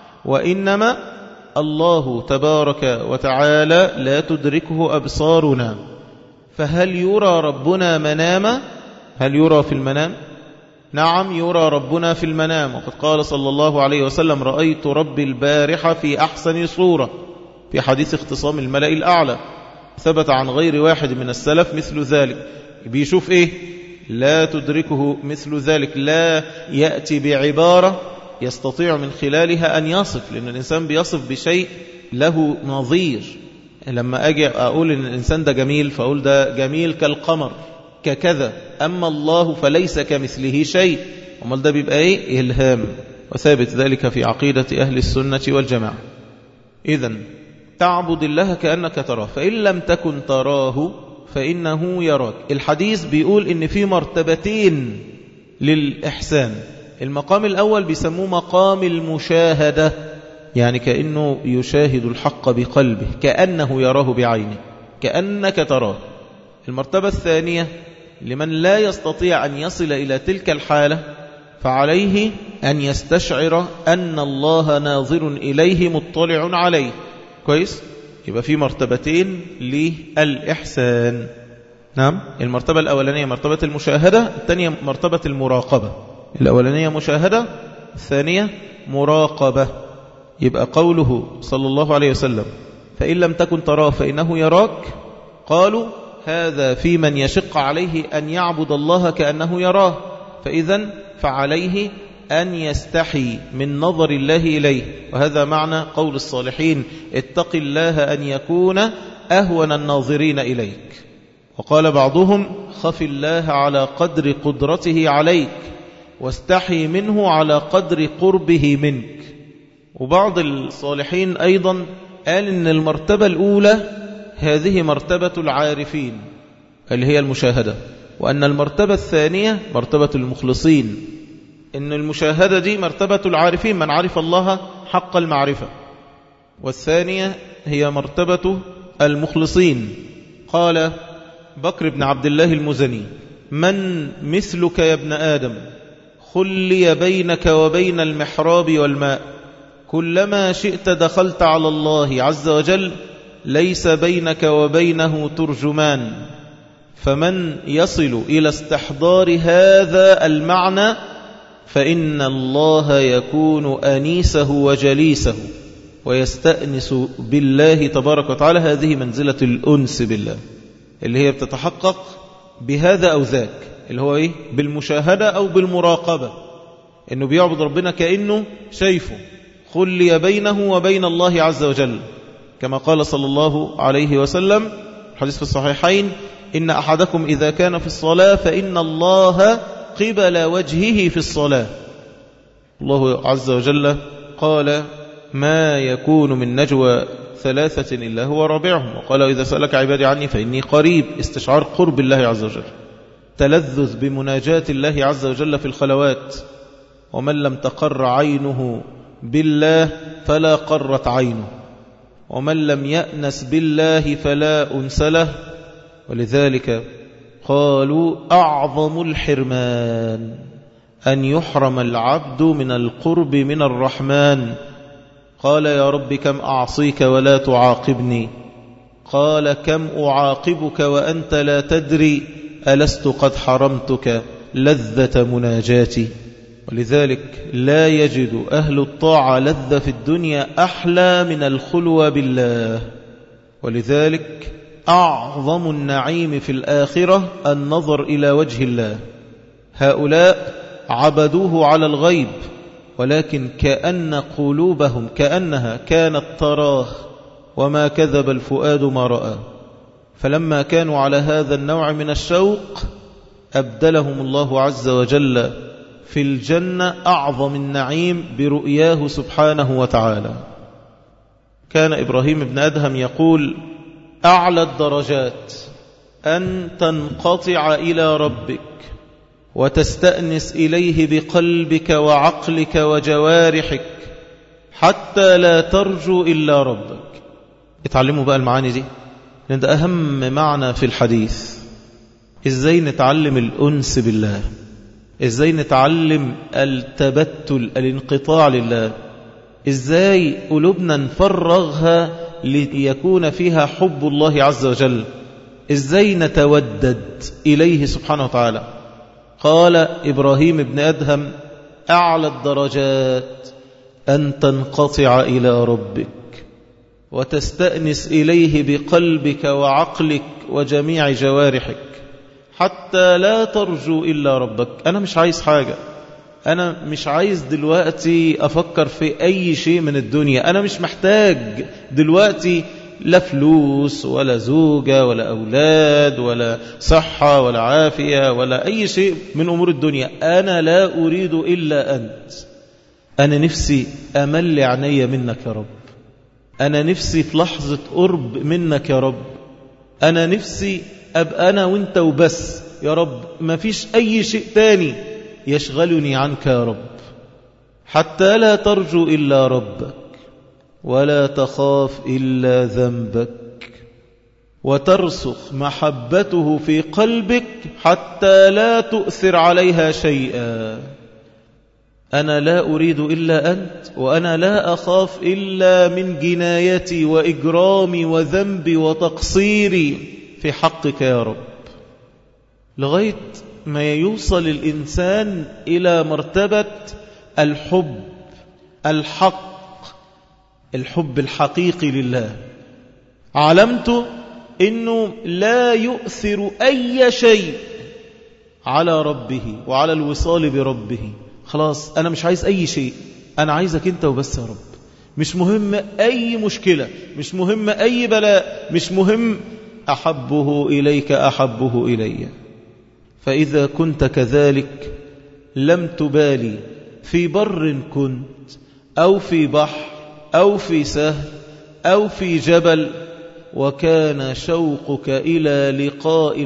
وإنما الله تبارك وتعالى لا تدركه أبصارنا. فهل يرى ربنا مناما؟ هل يرى في المنام؟ نعم يرى ربنا في المنام، وقد قال صلى الله عليه وسلم رأيت ربي البارحة في أحسن صورة، في حديث اختصام الملأ الأعلى، ثبت عن غير واحد من السلف مثل ذلك. بيشوف إيه؟ لا تدركه مثل ذلك، لا يأتي بعبارة يستطيع من خلالها أن يصف، لأن الإنسان بيصف بشيء له نظير. لما أجي أقول إن الإنسان ده جميل فأقول ده جميل كالقمر ككذا، أما الله فليس كمثله شيء. أمال ده بيبقى إيه؟ إلهام، وثابت ذلك في عقيدة أهل السنة والجماعة. إذن تعبد الله كأنك تراه، فإن لم تكن تراه فإنه يراك. الحديث بيقول إن في مرتبتين للإحسان. المقام الأول بيسموه مقام المشاهدة، يعني كأنه يشاهد الحق بقلبه، كأنه يراه بعينه، كأنك تراه. المرتبة الثانية لمن لا يستطيع أن يصل إلى تلك الحالة، فعليه أن يستشعر أن الله ناظر إليه مطلع عليه. كويس؟ يبقى في مرتبتين للإحسان. نعم، المرتبة الأولانية مرتبة المشاهدة، الثانية مرتبة المراقبة. الأولانية مشاهدة، الثانية مراقبة. يبقى قوله صلى الله عليه وسلم فإن لم تكن تراه فإنه يراك، قالوا هذا في من يشق عليه أن يعبد الله كأنه يراه، فإذن فعليه أن يستحي من نظر الله إليه. وهذا معنى قول الصالحين اتق الله أن يكون أهون الناظرين إليك. وقال بعضهم خف الله على قدر قدرته عليك، واستحي منه على قدر قربه منك. وبعض الصالحين أيضا قال إن المرتبة الأولى هذه مرتبة العارفين اللي هي المشاهدة، وأن المرتبة الثانية مرتبة المخلصين. إن المشاهدة دي مرتبة العارفين، من عرف الله حق المعرفة، والثانية هي مرتبة المخلصين. قال بكر بن عبد الله المزني من مثلك يا ابن آدم خلي بينك وبين المحراب والماء. كلما شئت دخلت على الله عز وجل، ليس بينك وبينه ترجمان. فمن يصل إلى استحضار هذا المعنى فإن الله يكون أنيسه وجليسه ويستأنس بالله تبارك وتعالى. هذه منزلة الأنس بالله اللي هي بتتحقق بهذا أو ذاك، اللي هو إيه؟ بالمشاهدة أو بالمراقبة، إنه بيعبد ربنا كأنه شايفه. خلي بينه وبين الله عز وجل، كما قال صلى الله عليه وسلم الحديث في الصحيحين: إن أحدكم إذا كان في الصلاة فإن الله قبل وجهه في الصلاة. الله عز وجل قال: ما يكون من نجوى ثلاثة إلا هو رابعهم. وقال: إذا سألك عبادي عني فإني قريب. استشعار قرب الله عز وجل، تلذذ بمناجاة الله عز وجل في الخلوات. ومن لم تقر عينه بالله فلا قرت عينه، ومن لم يأنس بالله فلا أنس له. ولذلك قالوا: أعظم الحرمان أن يحرم العبد من القرب من الرحمن. قال: يا رب كم أعصيك ولا تعاقبني؟ قال: كم أعاقبك وأنت لا تدري؟ ألست قد حرمتك لذة مناجاتي؟ ولذلك لا يجد أهل الطاعة لذة في الدنيا أحلى من الخلوة بالله. ولذلك أعظم النعيم في الآخرة النظر إلى وجه الله. هؤلاء عبدوه على الغيب، ولكن كأن قلوبهم كأنها كانت تراه، وما كذب الفؤاد ما رأى. فلما كانوا على هذا النوع من الشوق أبدلهم الله عز وجل في الجنة أعظم النعيم برؤياه سبحانه وتعالى. كان إبراهيم بن أدهم يقول: أعلى الدرجات أن تنقطع إلى ربك وتستأنس إليه بقلبك وعقلك وجوارحك حتى لا ترجو إلا ربك. اتعلموا بقى المعاني دي، لأن ده أهم معنى في الحديث. إزاي نتعلم الأنس بالله، إزاي نتعلم التبتل الانقطاع لله، إزاي قلوبنا نفرغها ليكون فيها حب الله عز وجل، إزاي نتودد إليه سبحانه وتعالى. قال إبراهيم بن أدهم: أعلى الدرجات أن تنقطع إلى ربك وتستأنس إليه بقلبك وعقلك وجميع جوارحك حتى لا ترجو إلا ربك. أنا مش عايز حاجة، أنا مش عايز دلوقتي أفكر في أي شيء من الدنيا. أنا مش محتاج دلوقتي لا فلوس ولا زوجة ولا أولاد ولا صحة ولا عافية ولا أي شيء من أمور الدنيا. أنا لا أريد إلا أنت. أنا نفسي أمل عيني منك يا رب، أنا نفسي في لحظة قرب منك يا رب، أنا نفسي أبقى أنا وإنت وبس يا رب، ما فيش أي شيء تاني يشغلني عنك يا رب. حتى لا ترجو إلا ربك ولا تخاف إلا ذنبك، وترسخ محبته في قلبك حتى لا تؤثر عليها شيئا. أنا لا أريد إلا أنت، وأنا لا أخاف إلا من جنايتي وإجرامي وذنبي وتقصيري في حقك يا رب. لغاية ما يوصل الإنسان إلى مرتبة الحب الحق، الحب الحقيقي لله. علمت أنه لا يؤثر أي شيء على ربه وعلى الوصال بربه. خلاص أنا مش عايز أي شيء، أنا عايزك أنت وبس يا رب. مش مهم أي مشكلة، مش مهم أي بلاء، مش مهم، أحبه إليك أحبه إلي. فإذا كنت كذلك لم تبالي في بر كنت أو في بحر أو في سهل أو في جبل، وكان شوقك إلى لقاء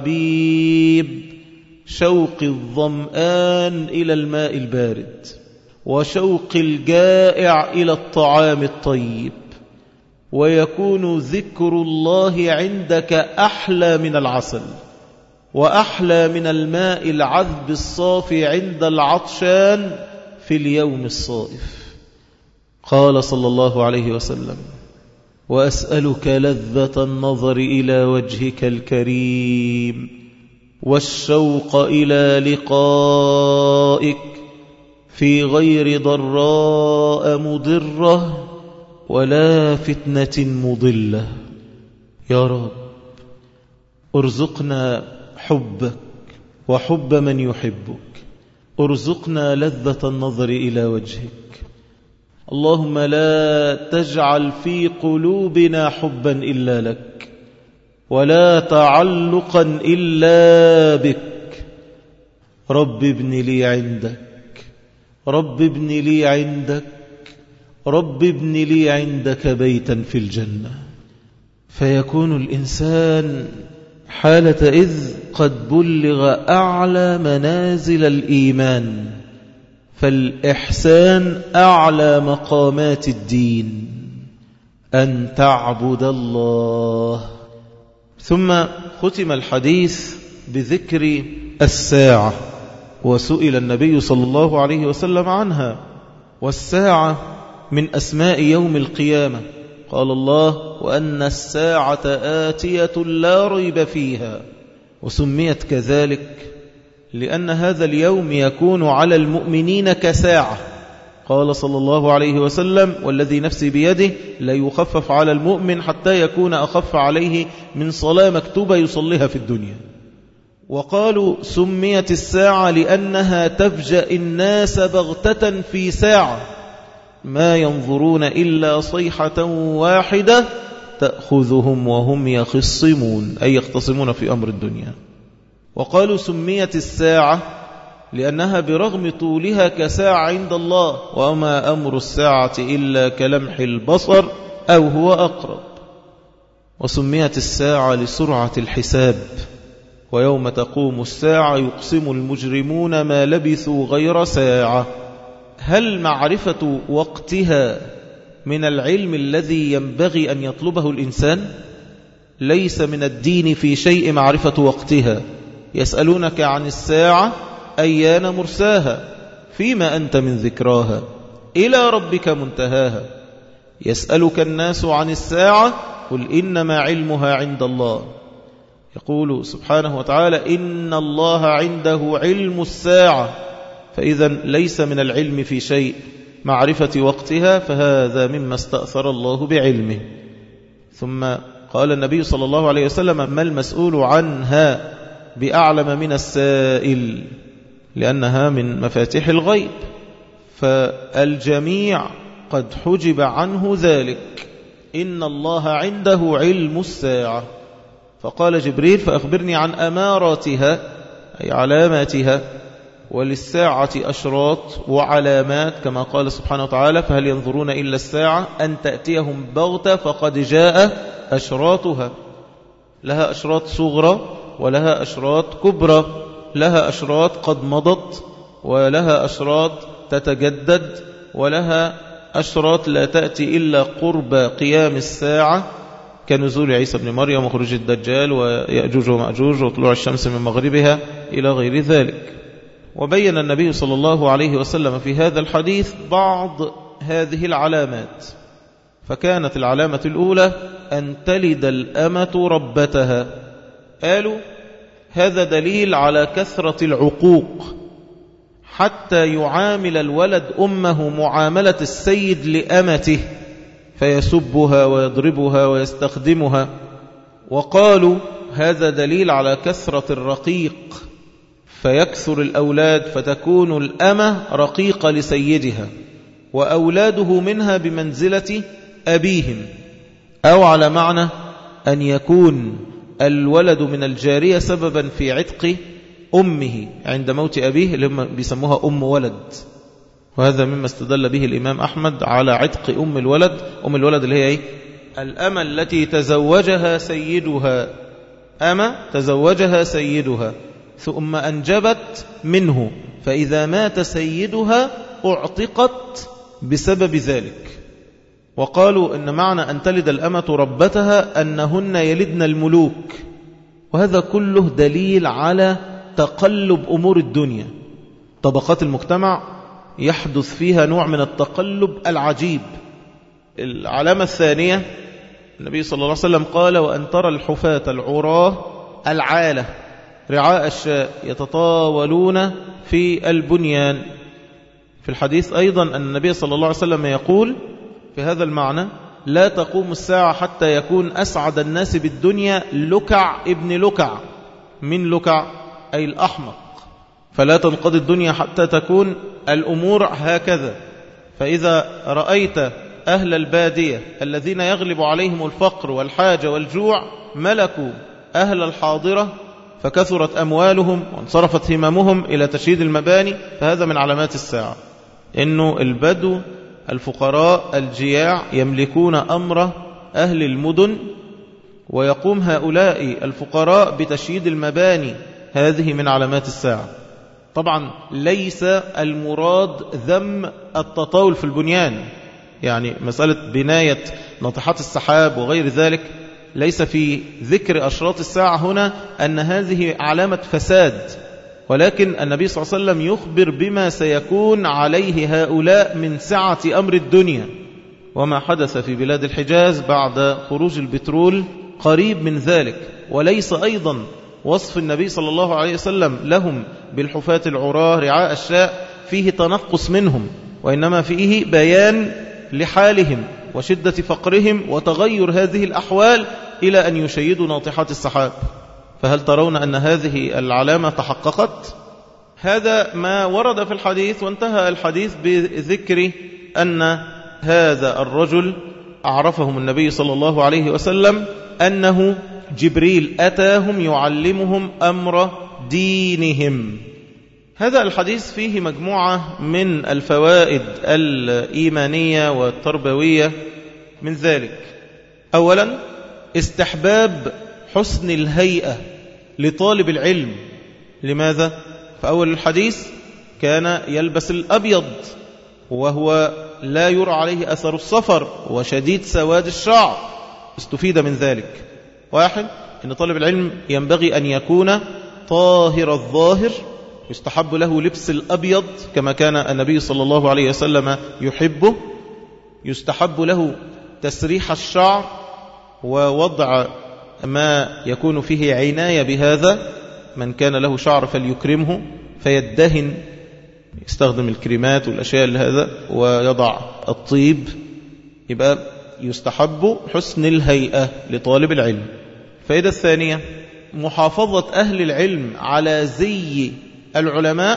الحبيب شوق الظمآن إلى الماء البارد، وشوق الجائع إلى الطعام الطيب، ويكون ذكر الله عندك أحلى من العسل. وأحلى من الماء العذب الصافي عند العطشان في اليوم الصائف. قال صلى الله عليه وسلم: وأسألك لذة النظر إلى وجهك الكريم والشوق إلى لقائك في غير ضراء مضرة ولا فتنة مضلة. يا رب ارزقنا حبك وحب من يحبك، ارزقنا لذة النظر إلى وجهك. اللهم لا تجعل في قلوبنا حبا إلا لك ولا تعلقا إلا بك. رب ابن لي عندك، رب ابن لي عندك، رب ابن لي عندك بيتا في الجنة. فيكون الإنسان حالة إذ قد بلغ أعلى منازل الإيمان، فالإحسان أعلى مقامات الدين، أن تعبد الله. ثم ختم الحديث بذكر الساعة، وسئل النبي صلى الله عليه وسلم عنها. والساعة من أسماء يوم القيامة، قال الله: وأن الساعة آتية لا ريب فيها. وسميت كذلك لأن هذا اليوم يكون على المؤمنين كساعة. قال صلى الله عليه وسلم: والذي نفسي بيده ليخفف على المؤمن حتى يكون أخف عليه من صلاة مكتوبة يصليها في الدنيا. وقالوا سميت الساعة لأنها تفجأ الناس بغتة في ساعة ما ينظرون إلا صيحة واحدة تأخذهم وهم يخصمون، أي يختصمون في أمر الدنيا. وقالوا سميت الساعة لأنها برغم طولها كساعة عند الله، وما أمر الساعة إلا كلمح البصر أو هو أقرب. وسميت الساعة لسرعة الحساب، ويوم تقوم الساعة يقسم المجرمون ما لبثوا غير ساعة. هل معرفة وقتها من العلم الذي ينبغي أن يطلبه الإنسان؟ ليس من الدين في شيء معرفة وقتها. يسألونك عن الساعة أيان مرساها فيما أنت من ذكراها إلى ربك منتهاها. يسألك الناس عن الساعة قل إنما علمها عند الله. يقول سبحانه وتعالى: إن الله عنده علم الساعة. فإذا ليس من العلم في شيء معرفة وقتها، فهذا مما استأثر الله بعلمه. ثم قال النبي صلى الله عليه وسلم: ما المسؤول عنها بأعلم من السائل، لأنها من مفاتيح الغيب، فالجميع قد حجب عنه ذلك. إن الله عنده علم الساعة. فقال جبريل: فأخبرني عن أماراتها، أي علاماتها. وللساعة أشراط وعلامات كما قال سبحانه وتعالى: فهل ينظرون إلا الساعة أن تأتيهم بغتة فقد جاء أشراطها. لها أشراط صغرى ولها أشراط كبرى، لها أشراط قد مضت ولها أشراط تتجدد، ولها أشراط لا تأتي إلا قرب قيام الساعة، كنزول عيسى بن مريم وخروج الدجال ويأجوج ومأجوج وطلوع الشمس من مغربها إلى غير ذلك. وبين النبي صلى الله عليه وسلم في هذا الحديث بعض هذه العلامات. فكانت العلامة الأولى أن تلد الأمة ربتها. قالوا هذا دليل على كثرة العقوق، حتى يعامل الولد أمه معاملة السيد لأمته، فيسبها ويضربها ويستخدمها. وقالوا هذا دليل على كثرة الرقيق، فيكثر الأولاد فتكون الأمة رقيقة لسيدها، وأولاده منها بمنزلة أبيهم، أو على معنى أن يكون الولد من الجارية سببا في عتق أمه عند موت أبيه، اللي هم بيسموها أم ولد. وهذا مما استدل به الإمام أحمد على عتق أم الولد. أم الولد اللي هي إيه؟ الأمة التي تزوجها سيدها، أمة تزوجها سيدها ثم أنجبت منه، فإذا مات سيدها أعتقت بسبب ذلك. وقالوا إن معنى أن تلد الأمة ربتها أنهن يلدن الملوك، وهذا كله دليل على تقلب أمور الدنيا. طبقات المجتمع يحدث فيها نوع من التقلب العجيب. العلامة الثانية، النبي صلى الله عليه وسلم قال: وأن ترى الحفاة العراة العالة رعاء الشاء يتطاولون في البنيان. في الحديث أيضا أن النبي صلى الله عليه وسلم يقول في هذا المعنى: لا تقوم الساعة حتى يكون أسعد الناس بالدنيا لكع ابن لكع. من لكع؟ أي الأحمق. فلا تنقضي الدنيا حتى تكون الأمور هكذا. فإذا رأيت أهل البادية الذين يغلب عليهم الفقر والحاجة والجوع ملكوا أهل الحاضرة فكثرت أموالهم وانصرفت هممهم إلى تشييد المباني، فهذا من علامات الساعة. إنه البدو الفقراء الجياع يملكون أمر أهل المدن، ويقوم هؤلاء الفقراء بتشييد المباني. هذه من علامات الساعة. طبعا ليس المراد ذم التطاول في البنيان، يعني مسألة بناية ناطحات السحاب وغير ذلك ليس في ذكر أشراط الساعة هنا أن هذه علامة فساد، ولكن النبي صلى الله عليه وسلم يخبر بما سيكون عليه هؤلاء من سعة أمر الدنيا. وما حدث في بلاد الحجاز بعد خروج البترول قريب من ذلك. وليس أيضا وصف النبي صلى الله عليه وسلم لهم بالحفاة العراة رعاء الشاء فيه تنقص منهم، وإنما فيه بيان لحالهم وشدة فقرهم وتغير هذه الأحوال إلى أن يشيدوا ناطحات السحاب. فهل ترون أن هذه العلامة تحققت؟ هذا ما ورد في الحديث، وانتهى الحديث بذكر أن هذا الرجل أعرفهم النبي صلى الله عليه وسلم أنه جبريل أتاهم يعلمهم أمر دينهم. هذا الحديث فيه مجموعة من الفوائد الإيمانية والتربوية. من ذلك: أولا استحباب حسن الهيئة لطالب العلم. لماذا؟ فأول الحديث كان يلبس الأبيض وهو لا يرى عليه أثر السفر وشديد سواد الشعر. استفيد من ذلك: واحد، أن طالب العلم ينبغي أن يكون طاهر الظاهر، يستحب له لبس الأبيض كما كان النبي صلى الله عليه وسلم يحبه. يستحب له تسريح الشعر ووضع ما يكون فيه عناية بهذا. من كان له شعر فليكرمه فيدهن، يستخدم الكريمات والأشياء لهذا ويضع الطيب. يبقى يستحب حسن الهيئة لطالب العلم. الفائدة الثانية: محافظة أهل العلم على زي العلماء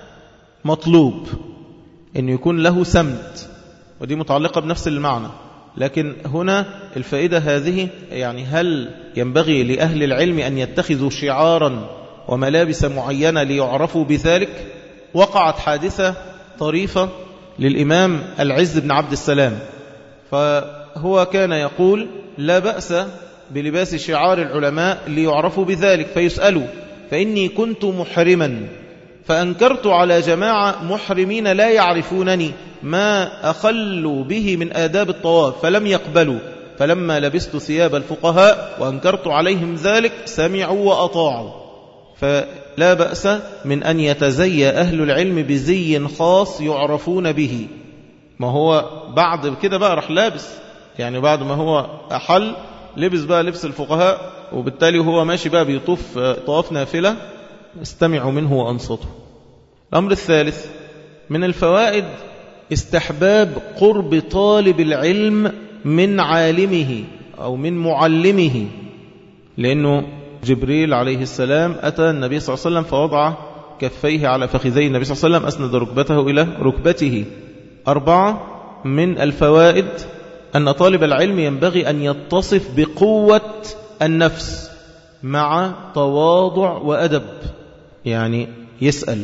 مطلوب، أن يكون له سمت، ودي متعلقة بنفس المعنى. لكن هنا الفائدة هذه، يعني هل ينبغي لأهل العلم أن يتخذوا شعارا وملابس معينة ليعرفوا بذلك؟ وقعت حادثة طريفة للإمام العز بن عبد السلام، فهو كان يقول: لا بأس بلباس شعار العلماء ليعرفوا بذلك. فيسألوا: فإني كنت محرما فأنكرت على جماعة محرمين لا يعرفونني ما أخلوا به من آداب الطواف فلم يقبلوا، فلما لبست ثياب الفقهاء وأنكرت عليهم ذلك سمعوا وأطاعوا. فلا بأس من أن يتزي أهل العلم بزي خاص يعرفون به. ما هو بعد كده بقى رح لابس، يعني بعد ما هو أحل لبس بقى لبس الفقهاء، وبالتالي هو ماشي بقى بيطوف طواف نافلة. استمعوا منه وأنصتوا. الأمر الثالث من الفوائد: استحباب قرب طالب العلم من عالمه أو من معلمه، لأنه جبريل عليه السلام أتى النبي صلى الله عليه وسلم فوضع كفيه على فخذي النبي صلى الله عليه وسلم، أسند ركبته إلى ركبته. 4 من الفوائد: أن طالب العلم ينبغي أن يتصف بقوة النفس مع تواضع وأدب، يعني يسأل.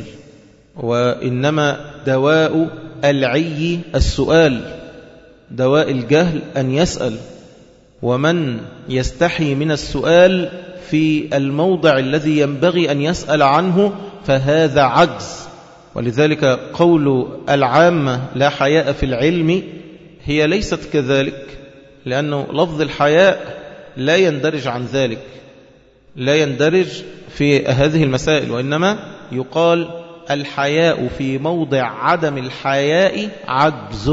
وإنما دواء العي السؤال، دواء الجهل أن يسأل. ومن يستحي من السؤال في الموضع الذي ينبغي أن يسأل عنه فهذا عجز. ولذلك قول العامة لا حياء في العلم هي ليست كذلك، لأنه لفظ الحياء لا يندرج عن ذلك. لا يندرج في هذه المسائل، وإنما يقال الحياء في موضع عدم الحياء عجز،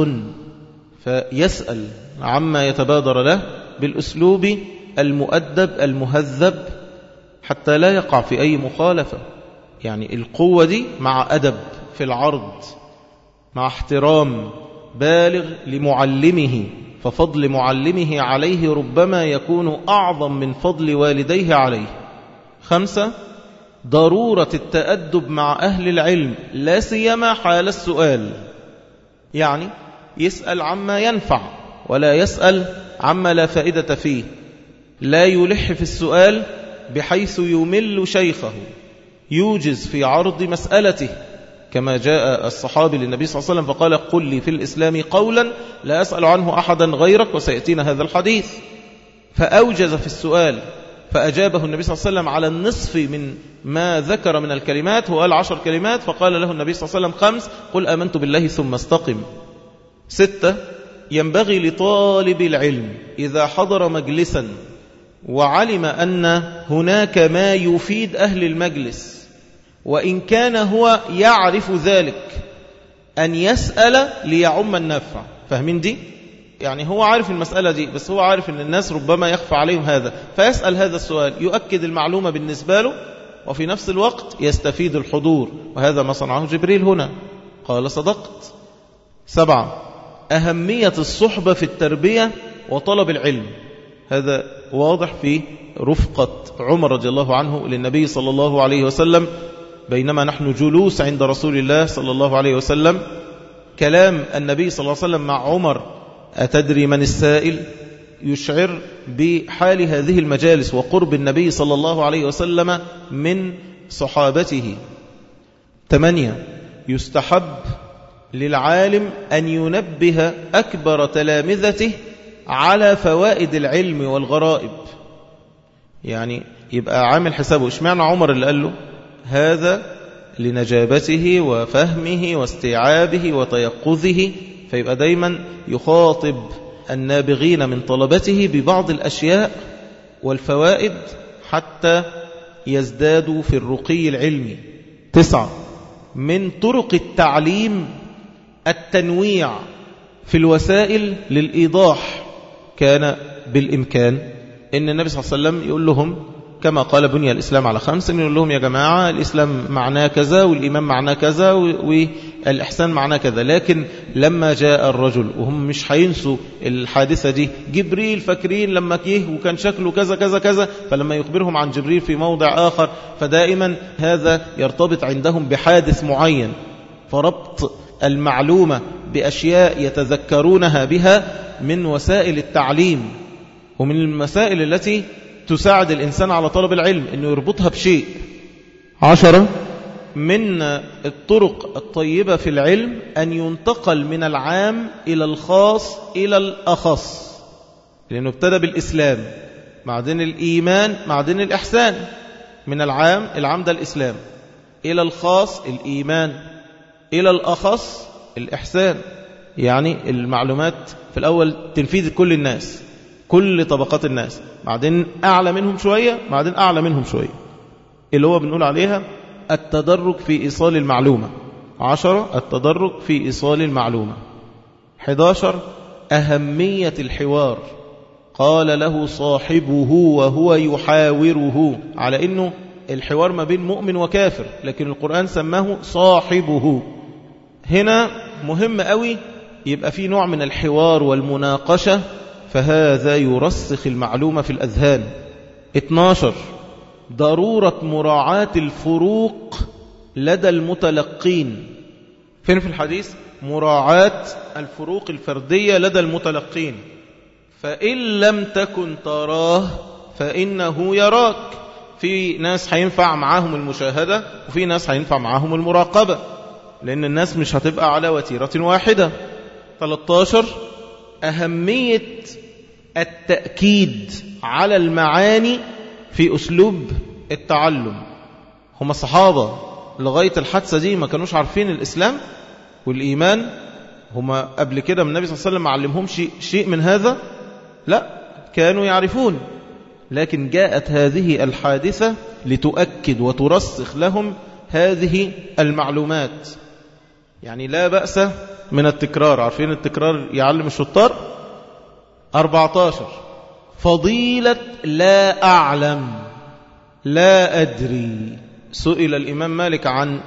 فيسأل عما يتبادر له بالأسلوب المؤدب المهذب حتى لا يقع في أي مخالفة. يعني القوة دي مع أدب في العرض، مع احترام بالغ لمعلمه، ففضل معلمه عليه ربما يكون أعظم من فضل والديه عليه. 5. ضرورة التأدب مع أهل العلم لا سيما حال السؤال، يعني يسأل عما ينفع ولا يسأل عما لا فائدة فيه، لا يلح في السؤال بحيث يمل شيخه، يوجز في عرض مسألته، كما جاء الصحابي للنبي صلى الله عليه وسلم فقال قل لي في الإسلام قولا لا أسأل عنه أحدا غيرك، وسيأتينا هذا الحديث. فأوجز في السؤال، فأجابه النبي صلى الله عليه وسلم على النصف من ما ذكر من الكلمات، هو قال 10 كلمات، فقال له النبي صلى الله عليه وسلم 5 قل آمنت بالله ثم استقم. 6. ينبغي لطالب العلم إذا حضر مجلسا وعلم أن هناك ما يفيد أهل المجلس، وإن كان هو يعرف ذلك، أن يسأل ليعم النفع. فاهمين دي؟ يعني هو عارف المسألة دي، بس هو عارف أن الناس ربما يخفى عليهم هذا، فيسأل هذا السؤال يؤكد المعلومة بالنسبة له، وفي نفس الوقت يستفيد الحضور، وهذا ما صنعه جبريل هنا، قال صدقت. 7. أهمية الصحبة في التربية وطلب العلم، هذا واضح في رفقة عمر رضي الله عنه للنبي صلى الله عليه وسلم بينما نحن جلوس عند رسول الله صلى الله عليه وسلم. كلام النبي صلى الله عليه وسلم مع عمر أتدري من السائل، يشعر بحال هذه المجالس وقرب النبي صلى الله عليه وسلم من صحابته. 8. يستحب للعالم أن ينبه أكبر تلامذته على فوائد العلم والغرائب، يعني يبقى عامل حسابه. اشمعنى عمر اللي قال له هذا؟ لنجابته وفهمه واستيعابه وتيقظه، فيبقى دايما يخاطب النابغين من طلبته ببعض الأشياء والفوائد حتى يزدادوا في الرقي العلمي. 9. من طرق التعليم التنويع في الوسائل للإيضاح. كان بالإمكان إن النبي صلى الله عليه وسلم يقول لهم كما قال بني الإسلام على 5، يقول لهم يا جماعة الإسلام معناه كذا، والإيمان معناه كذا، والإحسان معناه كذا. لكن لما جاء الرجل، وهم مش هينسوا الحادثة دي، جبريل فاكرين لما جه وكان شكله كذا كذا كذا، فلما يخبرهم عن جبريل في موضع آخر، فدائما هذا يرتبط عندهم بحادث معين، فربط المعلومة بأشياء يتذكرونها بها من وسائل التعليم، ومن المسائل التي تساعد الإنسان على طلب العلم أنه يربطها بشيء. 10. من الطرق الطيبة في العلم أن ينتقل من العام إلى الخاص إلى الأخص، لأنه ابتدى بالإسلام، بعدين الإيمان، بعدين الإحسان. من العام ده الإسلام، إلى الخاص الإيمان، إلى الأخص الإحسان. يعني المعلومات في الأول تنفيذ كل الناس، كل طبقات الناس، بعدين أعلى منهم شوية، بعدين أعلى منهم شوية، اللي هو بنقول عليها التدرج في إيصال المعلومة. 10. التدرج في إيصال المعلومة. 11. أهمية الحوار. قال له صاحبه وهو يحاوره، على إنه الحوار ما بين مؤمن وكافر، لكن القرآن سماه صاحبه. هنا مهم قوي يبقى في نوع من الحوار والمناقشة، فهذا يرسخ المعلومة في الأذهان. 12. ضرورة مراعاة الفروق لدى المتلقين. فين في الحديث؟ مراعاة الفروق الفردية لدى المتلقين. فإن لم تكن تراه فإنه يراك. في ناس هينفع معاهم المشاهدة، وفي ناس هينفع معاهم المراقبة، لأن الناس مش هتبقى على وتيرة واحدة. 13. أهمية التأكيد على المعاني في أسلوب التعلم. هم الصحابة لغاية الحادثة دي ما كانوش عارفين الإسلام والإيمان؟ هم قبل كده النبي صلى الله عليه وسلم ما علمهمش شيء من هذا؟ لا، كانوا يعرفون، لكن جاءت هذه الحادثة لتؤكد وترسخ لهم هذه المعلومات. يعني لا بأس من التكرار، عارفين التكرار يعلم الشطار. 14 فضيلة لا أعلم لا أدري. سئل الإمام مالك عن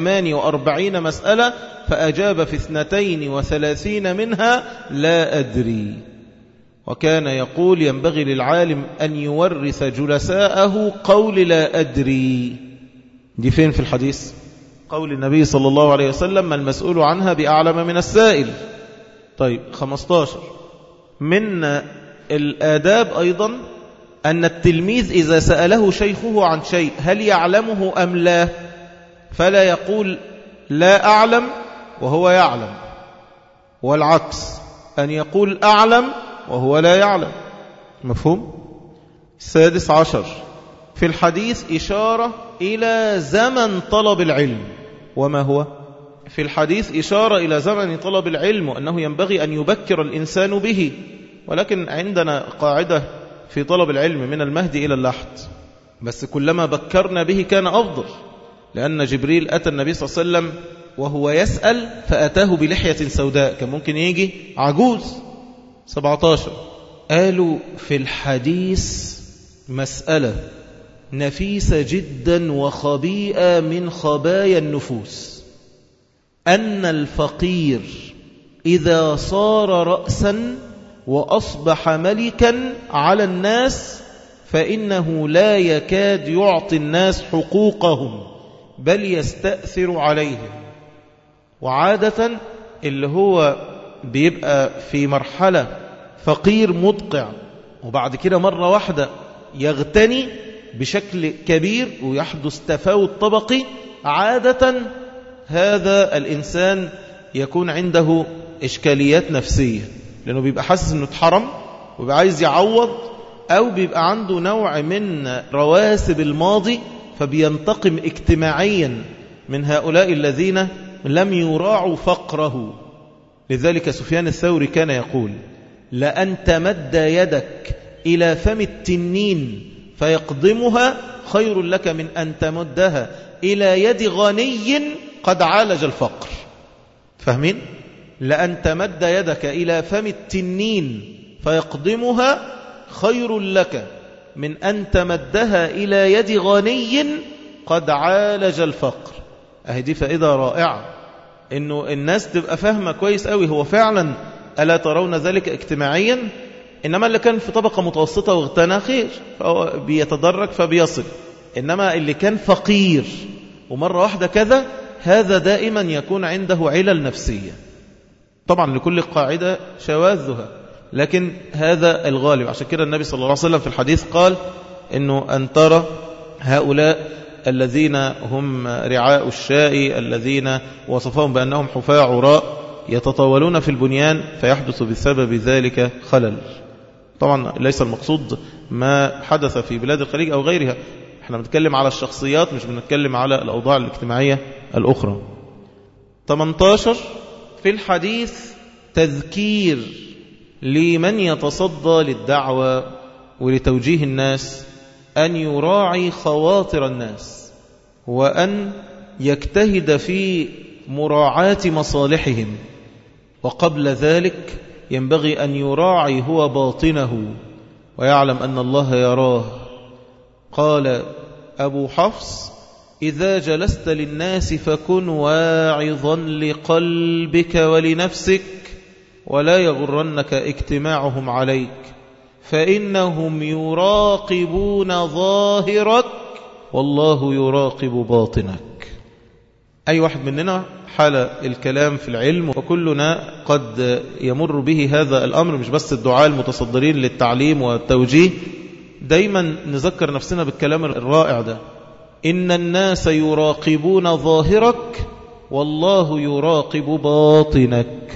48 مسألة فأجاب في 32 منها لا أدري. وكان يقول ينبغي للعالم أن يورث جلساءه قول لا أدري. دي فين في الحديث؟ قول النبي صلى الله عليه وسلم ما المسؤول عنها بأعلم من السائل. طيب 15 من الآداب أيضا أن التلميذ إذا سأله شيخه عن شيء هل يعلمه أم لا، فلا يقول لا أعلم وهو يعلم، والعكس أن يقول أعلم وهو لا يعلم. مفهوم؟ 16 في الحديث إشارة إلى زمن طلب العلم. وما هو؟ في الحديث إشارة إلى زمن طلب العلم وأنه ينبغي أن يبكر الإنسان به، ولكن عندنا قاعدة في طلب العلم من المهد إلى اللحد، بس كلما بكرنا به كان أفضل، لأن جبريل أتى النبي صلى الله عليه وسلم وهو يسأل فأتاه بلحية سوداء، كان ممكن يجي عجوز. 17 قالوا في الحديث مسألة نفيسة جدا وخبيئة من خبايا النفوس، أن الفقير إذا صار رأسا وأصبح ملكا على الناس فإنه لا يكاد يعطي الناس حقوقهم بل يستأثر عليهم. وعادة اللي هو بيبقى في مرحلة فقير مدقع وبعد كده مرة واحدة يغتني بشكل كبير ويحدث تفاوت طبقي، عادة هذا الإنسان يكون عنده إشكاليات نفسية، لأنه بيبقى حاسس أنه اتحرم وبيبقى عايز يعوض، أو بيبقى عنده نوع من رواسب الماضي فبينتقم اجتماعيا من هؤلاء الذين لم يراعوا فقره. لذلك سفيان الثوري كان يقول لأن تمد يدك إلى فم التنين فيقضمها خير لك من أن تمدها إلى يد غني قد عالج الفقر. فاهمين؟ لأن تمد يدك إلى فم التنين فيقضمها خير لك من أن تمدها إلى يد غني قد عالج الفقر. دي فائدة رائعة، إنه الناس تبقى فاهمة كويس قوي هو فعلا ألا ترون ذلك اجتماعيا، إنما اللي كان في طبقة متوسطة واغتنى خير فهو بيتدرج فبيصل، إنما اللي كان فقير ومرة واحدة كذا هذا دائما يكون عنده علل نفسية. طبعا لكل قاعدة شواذها، لكن هذا الغالب. عشان كده النبي صلى الله عليه وسلم في الحديث قال إنه أن ترى هؤلاء الذين هم رعاء الشاء الذين وصفهم بأنهم حفاة عراء يتطاولون في البنيان فيحدث بسبب ذلك خلل. طبعا ليس المقصود ما حدث في بلاد الخليج أو غيرها، احنا بنتكلم على الشخصيات مش بنتكلم على الأوضاع الاجتماعية الأخرى. 18 في الحديث تذكير لمن يتصدى للدعوة ولتوجيه الناس أن يراعي خواطر الناس وأن يجتهد في مراعاة مصالحهم، وقبل ذلك ينبغي أن يراعي هو باطنه ويعلم أن الله يراه. قال أبو حفص إذا جلست للناس فكن واعظا لقلبك ولنفسك ولا يغرنك اجتماعهم عليك فإنهم يراقبون ظاهرك والله يراقب باطنك. أي واحد مننا حال الكلام في العلم، وكلنا قد يمر به هذا الأمر، مش بس الدعاة المتصدرين للتعليم والتوجيه. دايما نذكر نفسنا بالكلام الرائع ده، إن الناس يراقبون ظاهرك والله يراقب باطنك.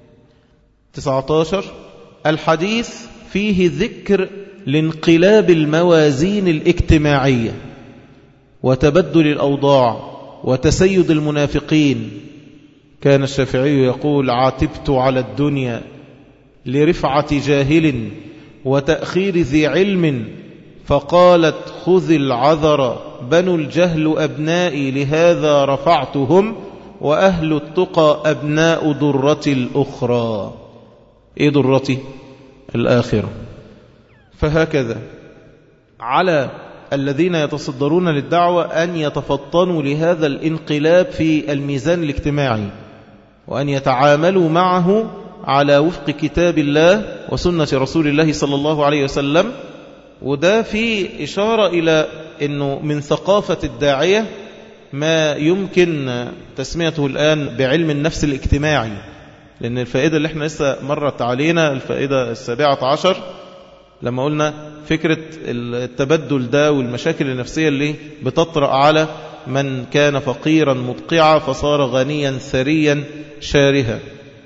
19 الحديث فيه ذكر لانقلاب الموازين الاجتماعية وتبدل الأوضاع وتسيد المنافقين. كان الشافعي يقول عاتبت على الدنيا لرفعة جاهل وتأخير ذي علم فقالت خذ العذر بنو الجهل أبنائي لهذا رفعتهم وأهل التقى أبناء ضرتي الأخرى. إيه ضرتي؟ الآخرة. فهكذا على الذين يتصدرون للدعوة أن يتفطنوا لهذا الانقلاب في الميزان الاجتماعي، وأن يتعاملوا معه على وفق كتاب الله وسنة رسول الله صلى الله عليه وسلم. وده في إشارة إلى أنه من ثقافة الداعية ما يمكن تسميته الآن بعلم النفس الاجتماعي، لأن الفائدة اللي احنا لسه مرت علينا الفائدة 17 لما قلنا فكرة التبدل ده والمشاكل النفسية اللي بتطرأ على من كان فقيرا مدقعا فصار غنيا ثريا شارها.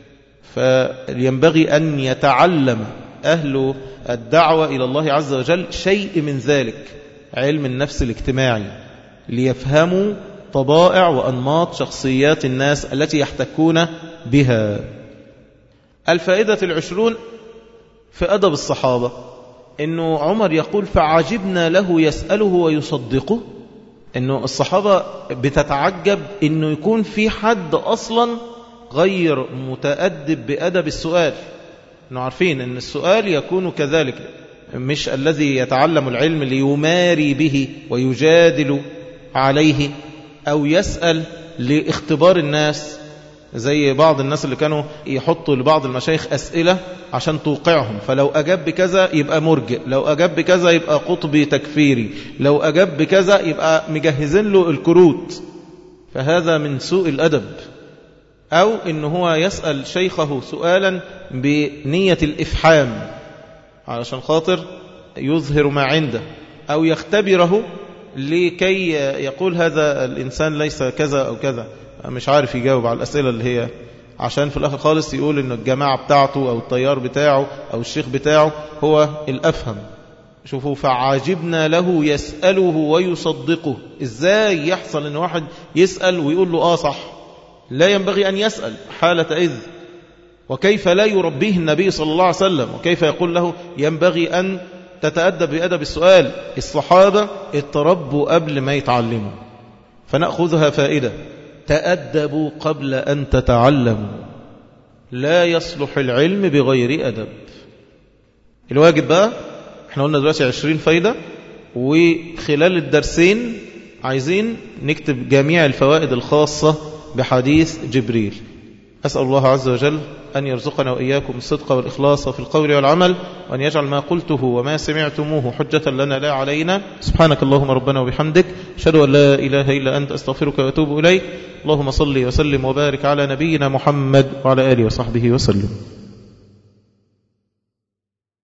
فينبغي أن يتعلم أهل الدعوة إلى الله عز وجل شيء من ذلك، علم النفس الاجتماعي، ليفهموا طبائع وأنماط شخصيات الناس التي يحتكون بها. الفائدة 20 في أدب الصحابة، إنه عمر يقول فعجبنا له يسأله ويصدقه. إنه الصحابة بتتعجب إنه يكون في حد أصلا غير متأدب بأدب السؤال. إنه عارفين إن السؤال يكون كذلك، مش الذي يتعلم العلم ليماري به ويجادل عليه أو يسأل لاختبار الناس، زي بعض الناس اللي كانوا يحطوا لبعض المشايخ أسئلة عشان توقعهم، فلو أجاب بكذا يبقى مرجئ، لو أجاب بكذا يبقى قطبي تكفيري، لو أجاب بكذا يبقى مجهزين له الكروت. فهذا من سوء الأدب. أو إنه هو يسأل شيخه سؤالا بنية الإفحام علشان خاطر يظهر ما عنده، أو يختبره لكي يقول هذا الإنسان ليس كذا أو كذا، مش عارف يجاوب على الأسئلة اللي هي عشان في الآخر خالص يقول إن الجماعة بتاعته أو الطيار بتاعه أو الشيخ بتاعه هو الأفهم. شوفوا فعاجبنا له يسأله ويصدقه. إزاي يحصل إن واحد يسأل ويقول له صح؟ لا ينبغي أن يسأل حالة إذ. وكيف لا يربيه النبي صلى الله عليه وسلم، وكيف يقول له ينبغي أن تتأدب بأدب السؤال. الصحابة اتربوا قبل ما يتعلموا. فنأخذها فائدة: تأدبوا قبل أن تتعلموا، لا يصلح العلم بغير أدب. الواجب بقى احنا قلنا دلوقتي 20 فايدة، وخلال الدرسين عايزين نكتب جميع الفوائد الخاصة بحديث جبريل. أسأل الله عز وجل أن يرزقنا وإياكم الصدق والإخلاص في القول والعمل، وأن يجعل ما قلته وما سمعتموه حجة لنا لا علينا. سبحانك اللهم ربنا وبحمدك، أشهد أن لا إله إلا أنت، أستغفرك وأتوب إليك. اللهم صل وسلم وبارك على نبينا محمد وعلى آله وصحبه وسلم.